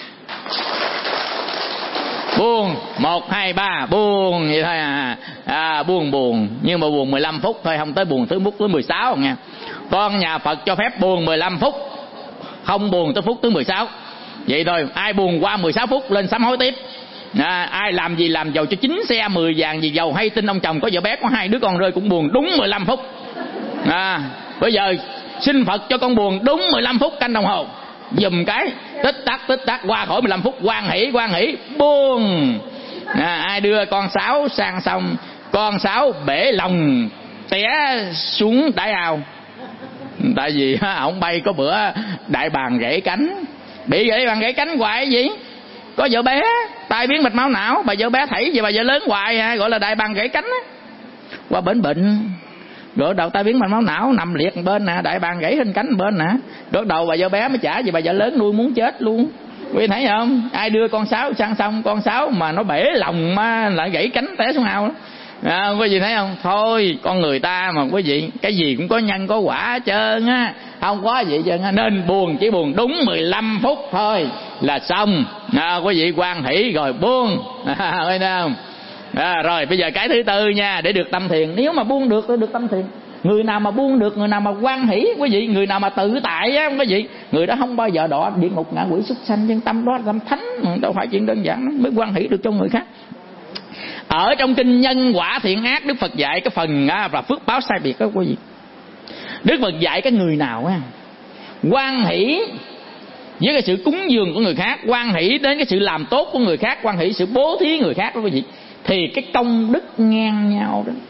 Buông, một hai ba buông vậy thôi à. À, buông buồn, nhưng mà buồn mười lăm phút thôi, không tới buồn tới phút tới mười sáu nha. Con nhà Phật cho phép buồn mười lăm phút, không buồn tới phút tới mười sáu. Vậy thôi, ai buồn qua mười sáu phút lên sám hối tiếp. À, ai làm gì làm giàu cho chín xe mười vàng gì giàu, hay tin ông chồng có vợ bé có hai đứa con rơi cũng buồn đúng mười lăm phút. À, bây giờ xin Phật cho con buồn đúng mười lăm phút canh đồng hồ, dùm cái tích tắc tích tắc qua khỏi mười lăm phút, hoan hỷ hoan hỷ buông. À, ai đưa con sáo sang xong, con sáo bể lòng té xuống đáy ao. Tại vì ổng bay có bữa đại bàng gãy cánh, bị gãy bàn gãy cánh hoài gì, có vợ bé tai biến mạch máu não, bà vợ bé thảy về bà vợ lớn hoài à, gọi là đại bàng gãy cánh á. Qua bển bệnh rồi đầu tai biến mạch máu não nằm liệt một bên nè, đại bàng gãy hình cánh một bên nè, rồi đầu bà vợ bé mới trả về bà vợ lớn nuôi muốn chết luôn. Quý thấy không, ai đưa con sáo sang xong, con sáo mà nó bể lòng mà lại gãy cánh té xuống ao đó. À, quý vị thấy không? Thôi con người ta mà quý vị, cái gì cũng có nhân có quả hết trơn á, không có gì hết trơn á. Nên buồn chỉ buồn đúng mười lăm phút thôi là xong. À, quý vị hoan hỷ rồi buông. À, thấy không? À, rồi bây giờ cái thứ tư nha, để được tâm thiền. Nếu mà buông được thì được tâm thiền. Người nào mà buông được, người nào mà hoan hỷ, quý vị, người nào mà tự tại á, quý vị, người đó không bao giờ đọa địa ngục ngạ quỷ súc sanh. Chân tâm đó là tâm thánh, đâu phải chuyện đơn giản đó, mới hoan hỷ được cho người khác. Ở trong kinh Nhân Quả Thiện Ác, Đức Phật dạy cái phần á, và phước báo sai biệt đó quý vị. Đức Phật dạy cái người nào á hoan hỷ với cái sự cúng dường của người khác, hoan hỷ đến cái sự làm tốt của người khác, hoan hỷ sự bố thí người khác đó quý vị, thì cái công đức ngang nhau đó.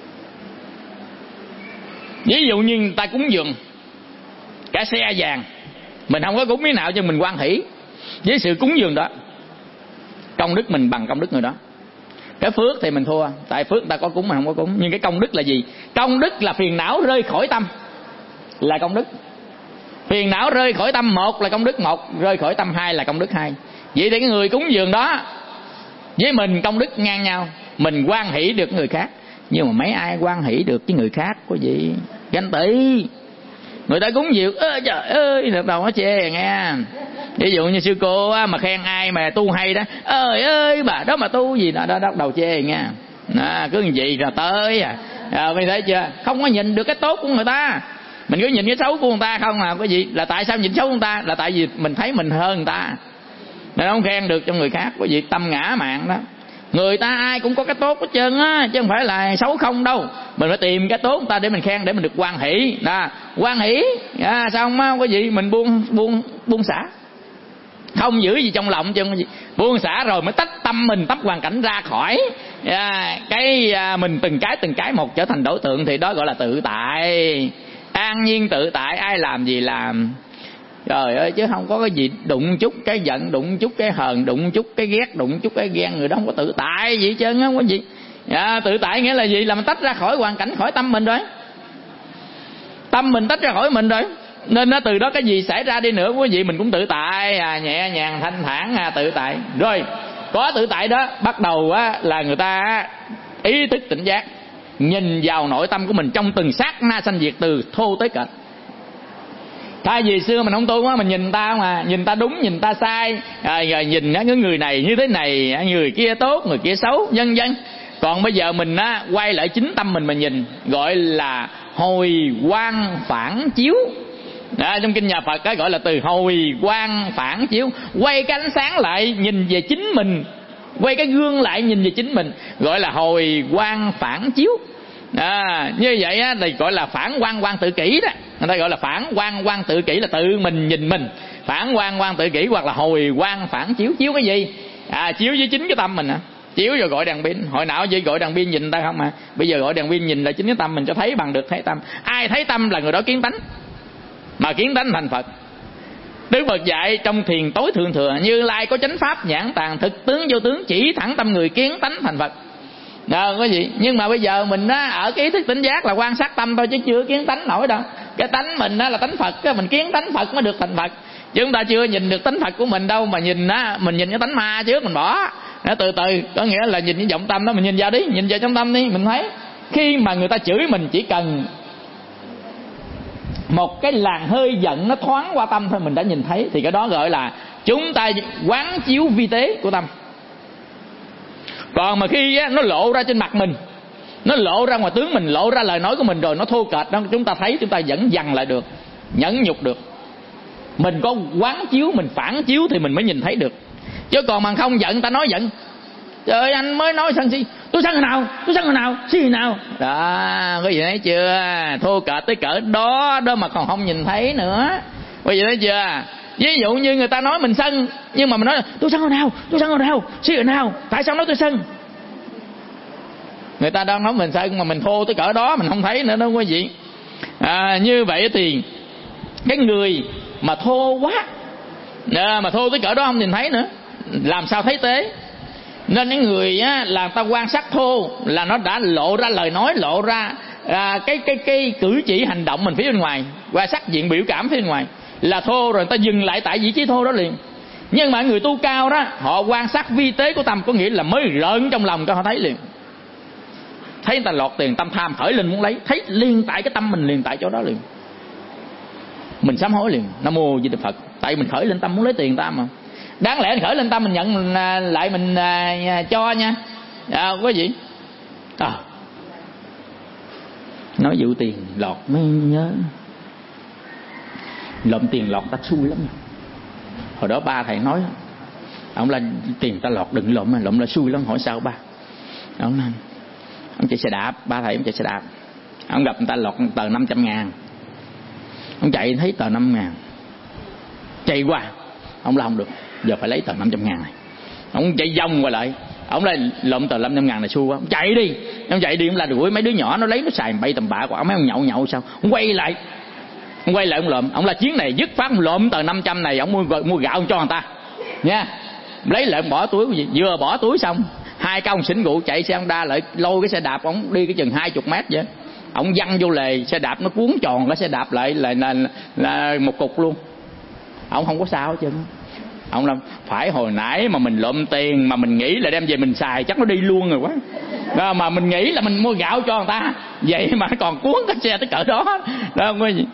Ví dụ như người ta cúng dường cả xe vàng, mình không có cúng cái nào cho mình hoan hỷ với sự cúng dường đó, công đức mình bằng công đức người đó. Cái phước thì mình thua, tại phước ta có cúng mà không có cúng. Nhưng cái công đức là gì? Công đức là phiền não rơi khỏi tâm, là công đức. Phiền não rơi khỏi tâm một là công đức một, rơi khỏi tâm hai là công đức hai. Vậy thì cái người cúng dường đó với mình công đức ngang nhau, mình hoan hỷ được người khác. Nhưng mà mấy ai hoan hỷ được với người khác quý vị? Ganh tị. Người ta cúng dường, ơ trời ơi, được đầu nó chê nghe. Ví dụ như sư cô mà khen ai mà tu hay đó, ơi ơi bà đó mà tu gì đó, đó bắt đầu chê nghe. À, cứ như vậy rồi tới à. À, mình thấy chưa? Không có nhìn được cái tốt của người ta, mình cứ nhìn cái xấu của người ta không à. Cái gì là tại sao nhìn xấu của người ta? Là tại vì mình thấy mình hơn người ta, nên không khen được cho người khác. Cái gì tâm ngã mạn đó. Người ta ai cũng có cái tốt hết trơn á, chứ không phải là xấu không đâu. Mình phải tìm cái tốt người ta để mình khen, để mình được hoan hỷ. Đó, hoan hỷ à, xong á cái gì mình buông buông buông xả, không giữ gì trong lòng chứ. Buông xả rồi mới tách tâm mình, tách hoàn cảnh ra khỏi à, cái à, mình từng cái từng cái một trở thành đối tượng, thì đó gọi là tự tại, an nhiên tự tại, ai làm gì làm. Trời ơi, chứ không có cái gì đụng chút cái giận, đụng chút cái hờn, đụng chút cái ghét, đụng chút cái ghen, người đó không có tự tại gì hết trơn á quý vị. À, tự tại nghĩa là gì? Là mình tách ra khỏi hoàn cảnh, khỏi tâm mình rồi. Tâm mình tách ra khỏi mình rồi, nên nó từ đó cái gì xảy ra đi nữa quý vị mình cũng tự tại, à, nhẹ nhàng thanh thản, à, tự tại. Rồi có tự tại đó, bắt đầu á, là người ta ý thức tỉnh giác, nhìn vào nội tâm của mình trong từng sát na sanh diệt, từ thô tới kệch. Thay vì xưa mình không tu á, mình nhìn ta mà nhìn ta đúng, nhìn ta sai, à, rồi nhìn á, cái người này như thế này, người kia tốt, người kia xấu, vân vân. Còn bây giờ mình á, quay lại chính tâm mình mà nhìn, gọi là hồi quang phản chiếu. Đó, trong kinh nhà Phật á, gọi là từ hồi quang phản chiếu, quay cái ánh sáng lại nhìn về chính mình, quay cái gương lại nhìn về chính mình, gọi là hồi quang phản chiếu. À, như vậy á, thì gọi là phản quang quang tự kỷ đó. Người ta gọi là phản quang quang tự kỷ, là tự mình nhìn mình. Phản quang quang tự kỷ hoặc là hồi quang phản chiếu. Chiếu cái gì? À, chiếu với chính cái tâm mình à. Chiếu rồi gọi đèn pin. Hồi nào chỉ gọi đèn pin nhìn ta không mà. Bây giờ gọi đèn pin nhìn lại chính cái tâm mình, cho thấy bằng được thấy tâm. Ai thấy tâm là người đó kiến tánh, mà kiến tánh thành Phật. Đức Phật dạy trong thiền tối thượng thừa, Như Lai có chánh pháp nhãn tàng, thực tướng vô tướng, chỉ thẳng tâm người, kiến tánh thành Phật. Đó, có gì? Nhưng mà bây giờ mình á, ở cái ý thức tỉnh giác là quan sát tâm thôi, chứ chưa kiến tánh nổi đâu. Cái tánh mình á, là tánh Phật á, mình kiến tánh Phật mới được thành Phật. Chứ chúng ta chưa nhìn được tánh Phật của mình đâu, mà nhìn á, mình nhìn cái tánh ma trước mình bỏ. Nó từ từ, có nghĩa là nhìn cái vọng tâm đó, mình nhìn vào đi, nhìn vào trong tâm đi, mình thấy khi mà người ta chửi mình, chỉ cần một cái làn hơi giận nó thoáng qua tâm thôi mình đã nhìn thấy, thì cái đó gọi là chúng ta quán chiếu vi tế của tâm. Còn mà khi á, nó lộ ra trên mặt mình, nó lộ ra ngoài tướng mình, lộ ra lời nói của mình rồi, nó thô kệch đó, chúng ta thấy, chúng ta vẫn dằn lại được, nhẫn nhục được. Mình có quán chiếu, mình phản chiếu thì mình mới nhìn thấy được. Chứ còn mà không giận, ta nói giận, trời ơi anh mới nói sân si, tôi sân người nào, tôi sân người nào, si người nào. Đó, có gì thấy chưa? Thô kệch tới cỡ đó đó mà còn không nhìn thấy nữa. Có gì thấy chưa? Ví dụ như người ta nói mình sân, nhưng mà mình nói là tôi sân người nào, tôi sân người nào, si người nào, tại sao nói tôi sân? Người ta đang nói mình sân mà mình thô tới cỡ đó mình không thấy nữa đâu quý vị. À, như vậy thì cái người mà thô quá, à, mà thô tới cỡ đó không nhìn thấy nữa, làm sao thấy tế? Nên những người á, là ta quan sát thô là nó đã lộ ra lời nói, lộ ra à, cái cái cái cử chỉ hành động mình phía bên ngoài, quan sát diện biểu cảm phía bên ngoài là thô, rồi người ta dừng lại tại vị trí thô đó liền. Nhưng mà người tu cao đó, họ quan sát vi tế của tâm, có nghĩa là mới rợn trong lòng cho họ thấy liền. thấy người ta lọt tiền tâm tham khởi lên muốn lấy, thấy liền tại cái tâm mình liền tại chỗ đó liền, mình sám hối liền, Nam Mô Di Đà Phật. Tại mình khởi lên tâm muốn lấy tiền ta mà, đáng lẽ khởi lên tâm mình nhận mình, lại mình à, cho nha, à, quý vị. À, nói vụ tiền lọt mới nhớ, lộn tiền lọt ta xui lắm. Hồi đó ba thầy nói, ông là tiền ta lọt đừng lộn, mà lộn là xui lắm. Hỏi sao ba? Ông nói, ông chạy xe đạp, ba thầy ông chạy xe đạp, ông gặp người ta lọt tờ năm trăm ngàn, ông chạy thấy tờ năm ngàn, chạy qua, ông la không được, giờ phải lấy tờ năm trăm ngàn này. Ông chạy vòng qua lại, ông lại lộn tờ năm trăm ngàn này xui quá, ông chạy đi, ông chạy đi, ông là đuổi mấy đứa nhỏ nó lấy nó xài bay tầm bạ của ông, mấy ông nhậu nhậu sao, ông quay lại, ông quay lại ông lộn, ông là chuyến này dứt phát ông lộn tờ năm trăm này, ông mua mua gạo ông cho người ta, nha, lấy lại ông bỏ túi cái gì, vừa bỏ túi xong, hai cái ông xỉn rượu chạy xe Honda lại lôi cái xe đạp, ông đi cái chừng hai chục mét vậy, ông văng vô lề, xe đạp nó cuốn tròn cái xe đạp lại là, là, là, là một cục luôn, ông không có sao hết trơn. Ông làm phải hồi nãy mà mình lộn tiền mà mình nghĩ là đem về mình xài chắc nó đi luôn rồi quá, đó, mà mình nghĩ là mình mua gạo cho người ta, vậy mà nó còn cuốn cái xe tới cỡ đó, đó không có gì.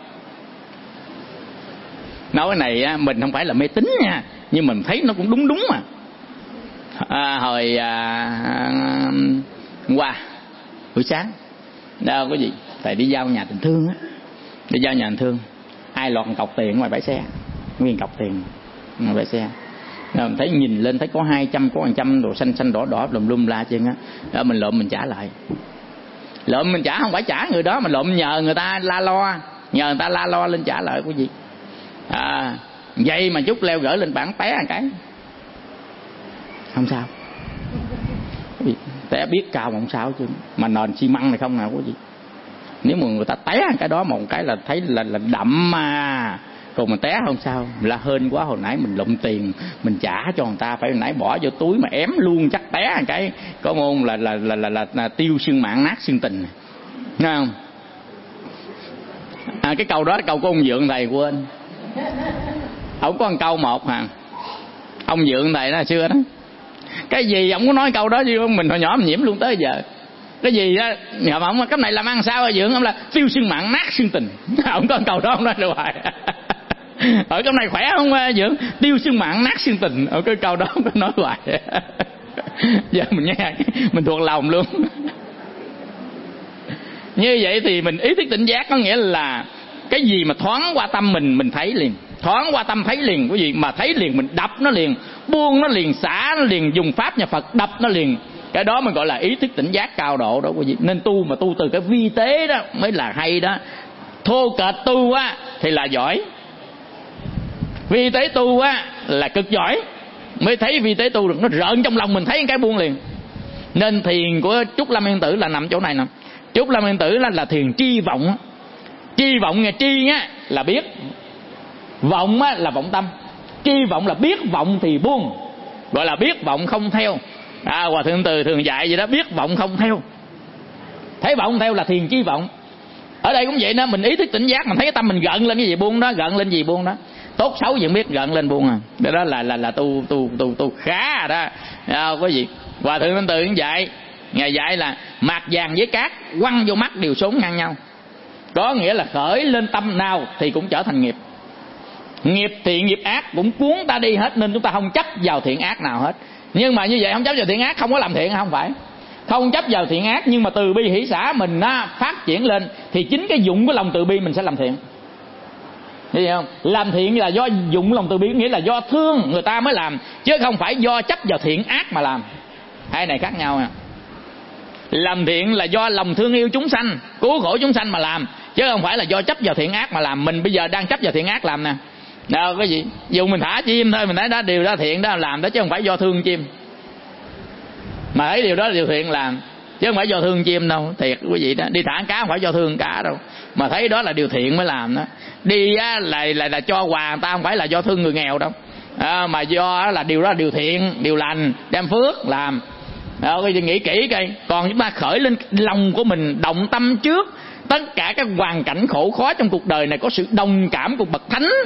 Nói cái này mình không phải là mê tín nha, nhưng mình thấy nó cũng đúng đúng mà. À, hồi à, qua buổi sáng đâu có gì, thầy đi giao nhà tình thương á, đi giao nhà tình thương, ai lọt cọc tiền ngoài bãi xe, nguyên cọc tiền ngoài bãi xe, rồi mình thấy nhìn lên thấy có hai trăm, có một trăm đồ xanh xanh đỏ đỏ lùm lum la trên á, đó mình lộn mình trả lại, lộn mình trả không phải trả người đó, mình lộn nhờ người ta la lo, nhờ người ta la lo lên trả lại cái gì. À, vậy mà chút leo gỡ lên bảng té một cái không sao, té biết cao mà không sao chứ, mà nền xi măng này không nào có gì. Nếu mà người ta té cái đó một cái là thấy là là đậm mà, còn mình té không sao, là hên quá hồi nãy mình lụm tiền mình trả cho người ta, phải hồi nãy bỏ vô túi mà ém luôn chắc té một cái có môn là là là là, là, là tiêu xương mạng nát xương tình, nghe không? À, cái câu đó là câu của ông Dượng thầy quên, ông có một câu một hả, ông Dượng thầy đó xưa đó, cái gì ông có nói câu đó chứ mình hồi nhỏ mình nhiễm luôn tới giờ, cái gì đó nhờ mà ông cái này làm ăn sao hả Dượng, ông là tiêu xương mạng nát xương tình, ông có một câu đó ông nói được hoài. Ở cái này khỏe không Dượng, tiêu xương mạng nát xương tình, ở cái câu đó ông có nói hoài. Giờ mình nghe mình thuộc lòng luôn. Như vậy thì mình ý thức tỉnh giác có nghĩa là cái gì mà thoáng qua tâm mình mình thấy liền, thoáng qua tâm thấy liền, cái gì mà thấy liền mình đập nó liền, buông nó liền, xả nó liền, dùng pháp nhà Phật đập nó liền, cái đó mình gọi là ý thức tỉnh giác cao độ đó quý vị. Nên tu mà tu từ cái vi tế đó mới là hay đó, thô kệch tu á thì là giỏi, vi tế tu á là cực giỏi, mới thấy vi tế tu được, nó rợn trong lòng mình thấy cái buông liền. Nên thiền của Trúc Lâm Yên Tử là nằm chỗ này nè. Trúc Lâm Yên Tử là, là thiền tri vọng, tri vọng nghe, tri á là biết, vọng á là vọng tâm, tri vọng là biết vọng thì buông, gọi là biết vọng không theo. À, Hòa Thượng Từ thường dạy vậy đó, biết vọng không theo, thấy vọng theo là thiền tri vọng. Ở đây cũng vậy đó, mình ý thức tỉnh giác, mình thấy cái tâm mình gợn lên cái gì buông đó, gợn lên gì buông đó, tốt xấu vẫn biết, gợn lên buông à, đó, đó là là là tu tu tu tu khá rồi đó. À, có gì Hòa Thượng Từ cũng dạy, ngài dạy là mạt vàng với cát quăng vô mắt đều xốn ngang nhau, có nghĩa là khởi lên tâm nào thì cũng trở thành nghiệp, nghiệp thiện nghiệp ác cũng cuốn ta đi hết, nên chúng ta không chấp vào thiện ác nào hết. Nhưng mà như vậy không chấp vào thiện ác không có làm thiện, không phải không chấp vào thiện ác, nhưng mà từ bi hỷ xả mình nó phát triển lên thì chính cái dụng của lòng từ bi mình sẽ làm thiện. Thấy không? Làm thiện là do dụng lòng từ bi, nghĩa là do thương người ta mới làm, chứ không phải do chấp vào thiện ác mà làm. Hai này khác nhau nè. Làm thiện là do lòng thương yêu chúng sanh, cứu khổ chúng sanh mà làm, chứ không phải là do chấp vào thiện ác mà làm. Mình bây giờ đang chấp vào thiện ác làm nè. Đâu cái gì? Dù mình thả chim thôi, mình thấy đó điều đó thiện đó làm đó, chứ không phải do thương chim. Mà thấy điều đó là điều thiện làm, chứ không phải do thương chim đâu. Thiệt quý vị đó, đi thả cá không phải do thương cá đâu, mà thấy đó là điều thiện mới làm đó. Đi á, là, là là cho quà người ta, không phải là do thương người nghèo đâu, à, mà do là điều đó là điều thiện, điều lành, đem phước làm. Đó, cái gì nghĩ kỹ coi. Còn chúng ta khởi lên lòng của mình, động tâm trước tất cả các hoàn cảnh khổ khó trong cuộc đời này, có sự đồng cảm của bậc thánh,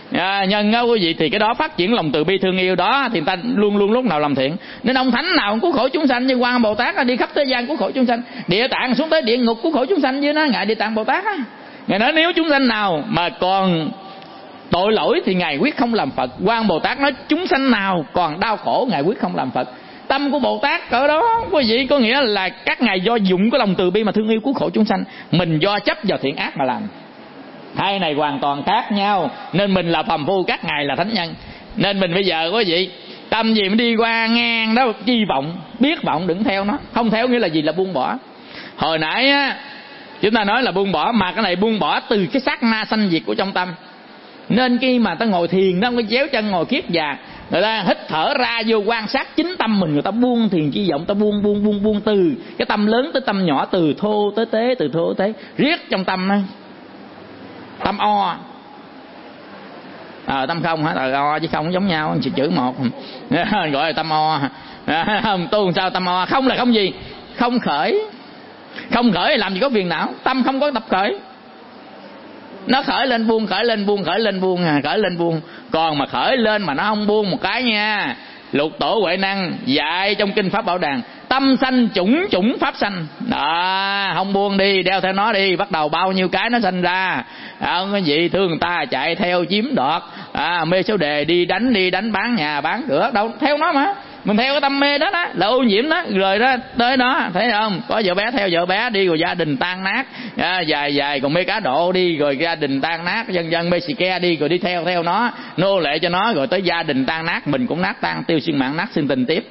à, nhân á quý vị, thì cái đó phát triển lòng từ bi thương yêu đó thì người ta luôn luôn lúc nào làm thiện. Nên ông thánh nào cũng cứu khổ chúng sanh, như Quan Bồ Tát đi khắp thế gian cứu khổ chúng sanh, Địa Tạng xuống tới địa ngục cứu khổ chúng sanh với nó, ngài Địa Tạng Bồ Tát á. Ngài nói nếu chúng sanh nào mà còn tội lỗi thì ngài quyết không làm Phật. Quan Bồ Tát nói chúng sanh nào còn đau khổ ngài quyết không làm Phật. Tâm của Bồ Tát ở đó quý vị, có nghĩa là các ngài do dụng cái lòng từ bi mà thương yêu cứu khổ chúng sanh, mình do chấp vào thiện ác mà làm. Hai này hoàn toàn khác nhau. Nên mình là phàm phu, các ngài là thánh nhân. Nên mình bây giờ quý vị, tâm gì mới đi qua ngang đó, chi vọng, biết vọng đừng theo nó. Không theo nghĩa là gì? Là buông bỏ. Hồi nãy á, chúng ta nói là buông bỏ, mà cái này buông bỏ từ cái sát na sanh diệt của trong tâm. Nên khi mà ta ngồi thiền đó, cái chéo chân ngồi kiết già, người ta hít thở ra vô quan sát chính tâm mình, người ta buông thiền chi vọng, ta buông buông buông buông từ cái tâm lớn tới tâm nhỏ, từ thô tới tế, từ thô tới tế, riết trong tâm đó. Tâm o à, tâm không hả? Từ o chứ không giống nhau, chỉ chữ một gọi là tâm o. À, không tu làm sao tâm o? Không là không gì? Không khởi. Không khởi thì làm gì có phiền não. Tâm không có tập khởi, nó khởi lên buông, khởi lên buông, khởi lên buông, à, khởi lên buông. Còn mà khởi lên mà nó không buông một cái nha, Lục Tổ Huệ Năng dạy trong kinh Pháp Bảo Đàn, tâm sanh chủng chủng pháp sanh đó, không buông đi, đeo theo nó đi, bắt đầu bao nhiêu cái nó sanh ra. Không có gì thương người ta chạy theo chiếm đoạt, à, mê số đề đi đánh đi đánh bán nhà bán cửa, đâu theo nó mà. Mình theo cái tâm mê đó đó là ô nhiễm đó, rồi đó tới đó thấy không, có vợ bé theo vợ bé đi, rồi gia đình tan nát, à, dài dài còn mê cá độ đi, rồi gia đình tan nát, dân dân mê xì ke đi, rồi đi theo theo nó, nô lệ cho nó, rồi tới gia đình tan nát, mình cũng nát tan, tiêu xuyên mạng nát sinh tình tiếp.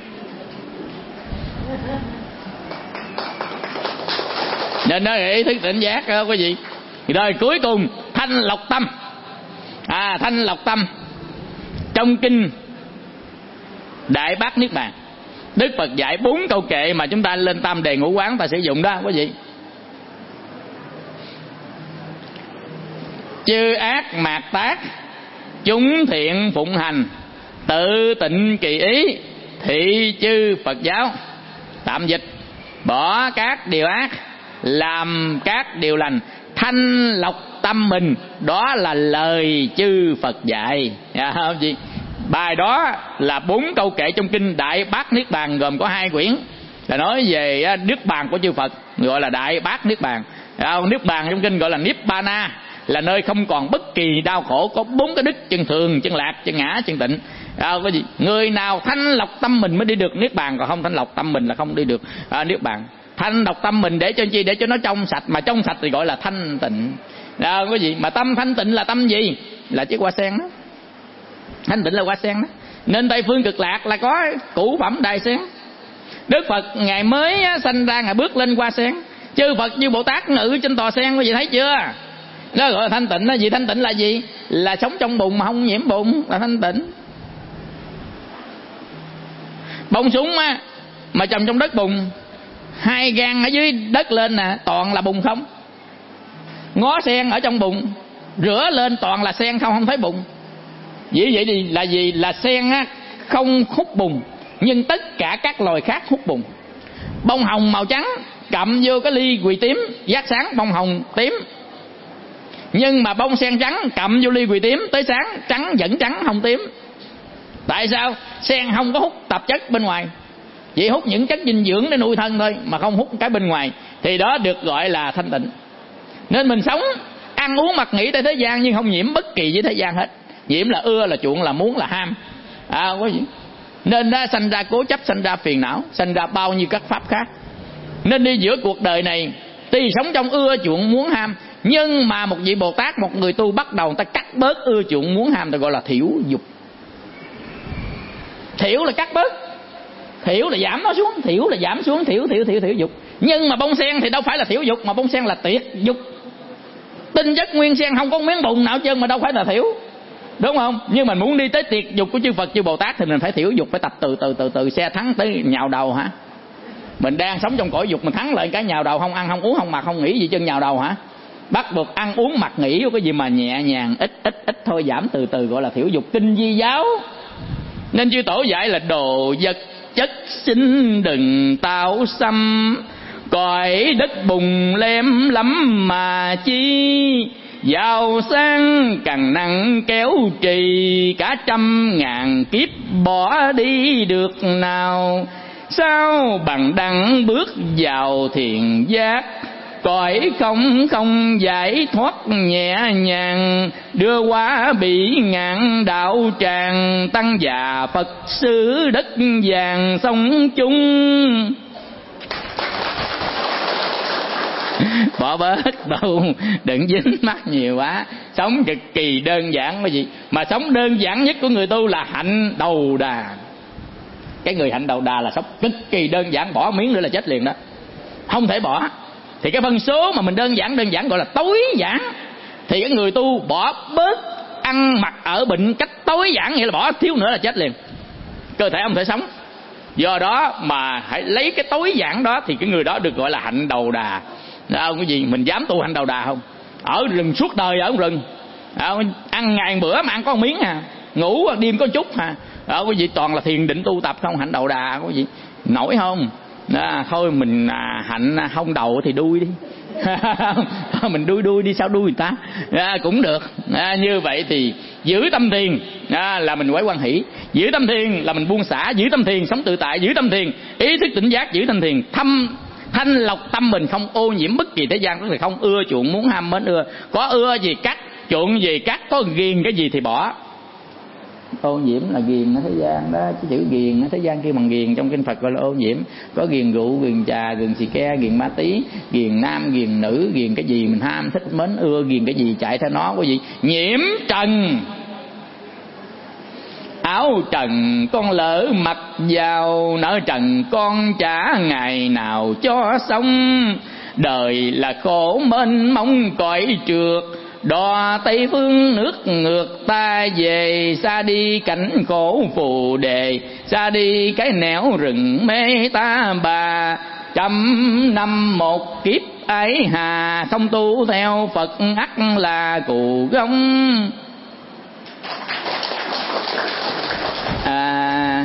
Nên đó ý thức tỉnh giác đó quý vị. Rồi cuối cùng thanh lọc tâm, à thanh lọc tâm trong kinh Đại Bát Niết Bàn, Đức Phật dạy bốn câu kệ mà chúng ta lên tâm đề ngũ quán ta sử dụng đó quý vị. Chư ác mạt tác, chúng thiện phụng hành, tự tịnh kỳ ý, thị chư Phật giáo. Tạm dịch: bỏ các điều ác, làm các điều lành, thanh lọc tâm mình, đó là lời chư Phật dạy. Dạ không gì? Bài đó là bốn câu kệ trong kinh Đại Bát Niết Bàn, gồm có hai quyển, là nói về Niết Bàn của chư Phật, gọi là Đại Bát Niết Bàn. Niết Bàn trong kinh gọi là Nibbana, là nơi không còn bất kỳ đau khổ, có bốn cái đức: chân thường, chân lạc, chân ngã, chân tịnh. À, cái gì? Người nào thanh lọc tâm mình mới đi được Niết Bàn, còn không thanh lọc tâm mình là không đi được à, Niết Bàn. Thanh lọc tâm mình để cho chi? Để cho nó trong sạch, mà trong sạch thì gọi là thanh tịnh. À, cái gì? Mà tâm thanh tịnh là tâm gì? Là chiếc hoa sen đó. Thanh tịnh là hoa sen đó. Nên Tây Phương Cực Lạc là có củ phẩm đài sen. Đức Phật ngày mới sanh ra, ngài bước lên hoa sen. Chư Phật như Bồ Tát ngự trên tòa sen, quý vị thấy chưa? Nó gọi là thanh tịnh đó. Gì thanh tịnh là gì? Là sống trong bùn mà không nhiễm bùn, là thanh tịnh. Bông súng á, mà trồng trong đất bùn, hai gan ở dưới đất lên nè, toàn là bùn không. Ngó sen ở trong bùn, rửa lên toàn là sen không, không thấy bùn. Vì vậy thì là gì? Là sen á, không hút bùn, nhưng tất cả các loài khác hút bùn. Bông hồng màu trắng cặm vô cái ly quỳ tím, giác sáng bông hồng tím. Nhưng mà bông sen trắng cặm vô ly quỳ tím, tới sáng trắng vẫn trắng không tím. Tại sao? Sen không có hút tạp chất bên ngoài, chỉ hút những chất dinh dưỡng để nuôi thân thôi, mà không hút cái bên ngoài. Thì đó được gọi là thanh tịnh. Nên mình sống ăn uống mặc nghĩ tại thế gian, nhưng không nhiễm bất kỳ với thế gian hết. Nhiễm là ưa, là chuộng, là muốn, là ham, à, có gì. Nên đó sanh ra cố chấp, sanh ra phiền não, sanh ra bao nhiêu các pháp khác. Nên đi giữa cuộc đời này tuy sống trong ưa chuộng muốn ham, nhưng mà một vị Bồ Tát, một người tu bắt đầu người ta cắt bớt ưa chuộng muốn ham, ta gọi là thiểu dục. Thiểu là cắt bớt, thiểu là giảm nó xuống, thiểu là giảm xuống, thiểu thiểu thiểu thiểu dục. Nhưng mà bông sen thì đâu phải là thiểu dục, mà bông sen là tuyệt dục. Tinh chất nguyên sen không có miếng bùn nào trơn, mà đâu phải là thiểu, đúng không? Nhưng mình muốn đi tới tuyệt dục của chư Phật chư Bồ Tát thì mình phải thiểu dục, phải tập từ từ từ từ. Xe thắng tới nhào đầu hả? Mình đang sống trong cõi dục, mình thắng lại cái nhào đầu, không ăn không uống không mặc không nghĩ gì chân nhào đầu hả? Bắt buộc ăn uống mặc nghĩ cái gì mà nhẹ nhàng, ít ít ít thôi, giảm từ từ, gọi là thiểu dục. Kinh Di Giáo nên chư Tổ dạy là đồ vật chất xin đừng tạo xâm, cõi đất bùn lem lắm mà chi, giàu sang càng nặng kéo trì, cả trăm ngàn kiếp bỏ đi được nào. Sao bằng đặng bước vào thiền giác, cõi không không giải thoát nhẹ nhàng, đưa qua bị ngạn đạo tràng, tăng già Phật sư đất vàng sống chung. Bỏ bớt đâu, đừng dính mắc nhiều quá. Sống cực kỳ đơn giản cái gì, mà sống đơn giản nhất của người tu là hạnh đầu đà. Cái người hạnh đầu đà là sống cực kỳ đơn giản, bỏ miếng nữa là chết liền đó, không thể bỏ. Thì cái phân số mà mình đơn giản đơn giản gọi là tối giản. Thì cái người tu bỏ bớt ăn mặc ở bệnh cách tối giản, nghĩa là bỏ thiếu nữa là chết liền, cơ thể không thể sống. Do đó mà hãy lấy cái tối giản đó thì cái người đó được gọi là hạnh đầu đà. Không cái gì mình dám tu hạnh đầu đà không? Ở rừng suốt đời ở rừng, ăn ngày bữa mà ăn có một miếng à, ngủ đêm có chút à, ở cái gì toàn là thiền định tu tập không. Hạnh đầu đà có gì nổi không? Đó, thôi mình à, hạnh không đầu thì đuôi đi. Mình đuôi đuôi đi, sao đuôi người ta à, cũng được à, như vậy thì giữ tâm thiền à, là mình quấy quan hỷ, giữ tâm thiền là mình buông xả, giữ tâm thiền sống tự tại, giữ tâm thiền ý thức tỉnh giác, giữ tâm thiền thâm thanh lọc tâm mình, không ô nhiễm bất kỳ thế gian, tức là không ưa chuộng muốn ham mến ưa, có ưa gì cắt, chuộng gì cắt, có ghiền cái gì thì bỏ. Ô nhiễm là ghiền ở thế gian đó, chứ chữ ghiền ở thế gian kia bằng ghiền trong kinh Phật gọi là ô nhiễm. Có ghiền rượu, ghiền trà, ghiền xì ke, ghiền ma tí, ghiền nam, ghiền nữ, ghiền cái gì mình ham thích mến ưa, ghiền cái gì chạy theo nó, có gì nhiễm trần. Áo trần con lỡ mặc vào, nợ trần con trả ngày nào cho xong. Đời là khổ mênh mông cõi trượt, đò Tây phương nước ngược ta về. Xa đi cảnh khổ phù đề, xa đi cái nẻo rừng mê ta bà. Trăm năm một kiếp ấy hà, không tu theo Phật ắt là cù gông. À,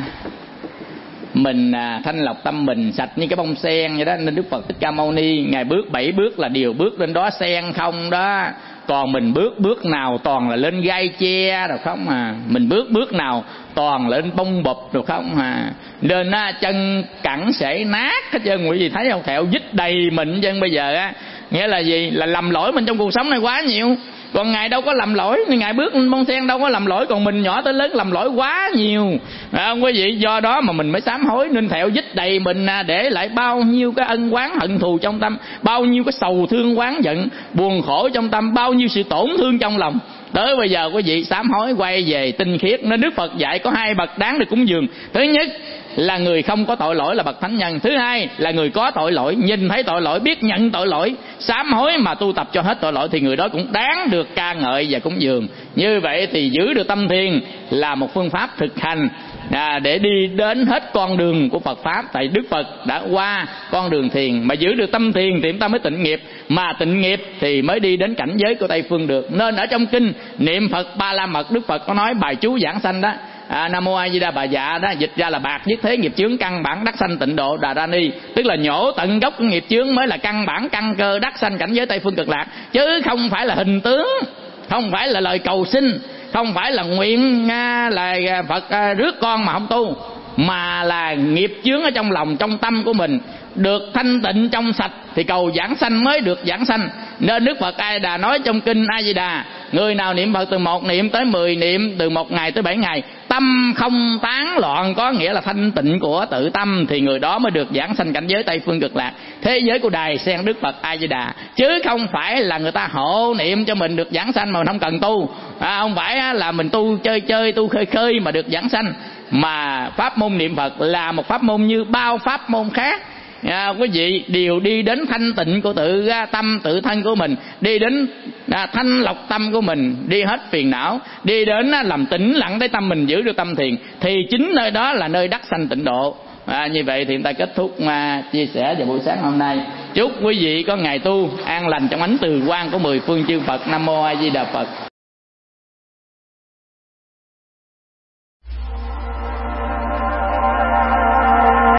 mình à, thanh lọc tâm mình sạch như cái bông sen vậy đó, nên Đức Phật Thích Ca Mâu Ni ngài bước bảy bước là đều bước lên đó sen không đó. Còn mình bước bước nào toàn là lên gai che rồi không à, mình bước bước nào toàn là lên bông bụp rồi không à, nên á, chân cẳng sẽ nát hết trơn. Quý vị thấy không, thẹo dít đầy mình chân bây giờ á, nghĩa là gì, là lầm lỗi mình trong cuộc sống này quá nhiều. Còn ngài đâu có lầm lỗi, nên ngài bước lên bông sen đâu có lầm lỗi, còn mình nhỏ tới lớn lầm lỗi quá nhiều, phải không quý vị? Do đó mà mình mới sám hối, nên thẹo dít đầy mình để lại bao nhiêu cái ân oán hận thù trong tâm, bao nhiêu cái sầu thương oán giận buồn khổ trong tâm, bao nhiêu sự tổn thương trong lòng. Tới bây giờ quý vị sám hối quay về tinh khiết. Nên Đức Phật dạy có hai bậc đáng được cúng dường. Thứ nhất là người không có tội lỗi là bậc thánh nhân. Thứ hai là người có tội lỗi, nhìn thấy tội lỗi, biết nhận tội lỗi, sám hối mà tu tập cho hết tội lỗi, thì người đó cũng đáng được ca ngợi và cúng dường. Như vậy thì giữ được tâm thiền là một phương pháp thực hành à, để đi đến hết con đường của Phật Pháp. Tại Đức Phật đã qua con đường thiền, mà giữ được tâm thiền thì chúng ta mới tịnh nghiệp, mà tịnh nghiệp thì mới đi đến cảnh giới của Tây Phương được. Nên ở trong kinh niệm Phật Ba La Mật, Đức Phật có nói bài chú giảng sanh đó, à, Nam Mô A Di Đà Bà Dạ đó, dịch ra là bạc nhất thế nghiệp chướng căn bản đắc sanh tịnh độ Đà Ra Ni, tức là nhổ tận gốc của nghiệp chướng mới là căn bản căn cơ đắc sanh cảnh giới Tây Phương Cực Lạc, chứ không phải là hình tướng, không phải là lời cầu xin, không phải là nguyện à, là Phật à, rước con mà không tu, mà là nghiệp chướng ở trong lòng trong tâm của mình được thanh tịnh trong sạch thì cầu giảng sanh mới được giảng sanh. Nên Đức Phật A Di Đà nói trong kinh A Di Đà, người nào niệm Phật từ một niệm tới mười niệm, từ một ngày tới bảy ngày, tâm không tán loạn, có nghĩa là thanh tịnh của tự tâm, thì người đó mới được giảng sanh cảnh giới Tây Phương Cực Lạc, thế giới của Đài Sen Đức Phật A Di Đà. Chứ không phải là người ta hộ niệm cho mình được giảng sanh mà mình không cần tu, à, không phải là mình tu chơi chơi tu khơi khơi mà được giảng sanh. Mà pháp môn niệm Phật là một pháp môn như bao pháp môn khác. À, quý vị đều đi đến thanh tịnh của tự tâm tự thân của mình, đi đến à, thanh lọc tâm của mình, đi hết phiền não, đi đến à, làm tĩnh lặng tới tâm mình, giữ được tâm thiền, thì chính nơi đó là nơi đắc sanh tịnh độ. À, như vậy thì chúng ta kết thúc à, chia sẻ vào buổi sáng hôm nay. Chúc quý vị có ngày tu an lành trong ánh từ quang của mười phương chư Phật. Nam Mô A Di Đà Phật.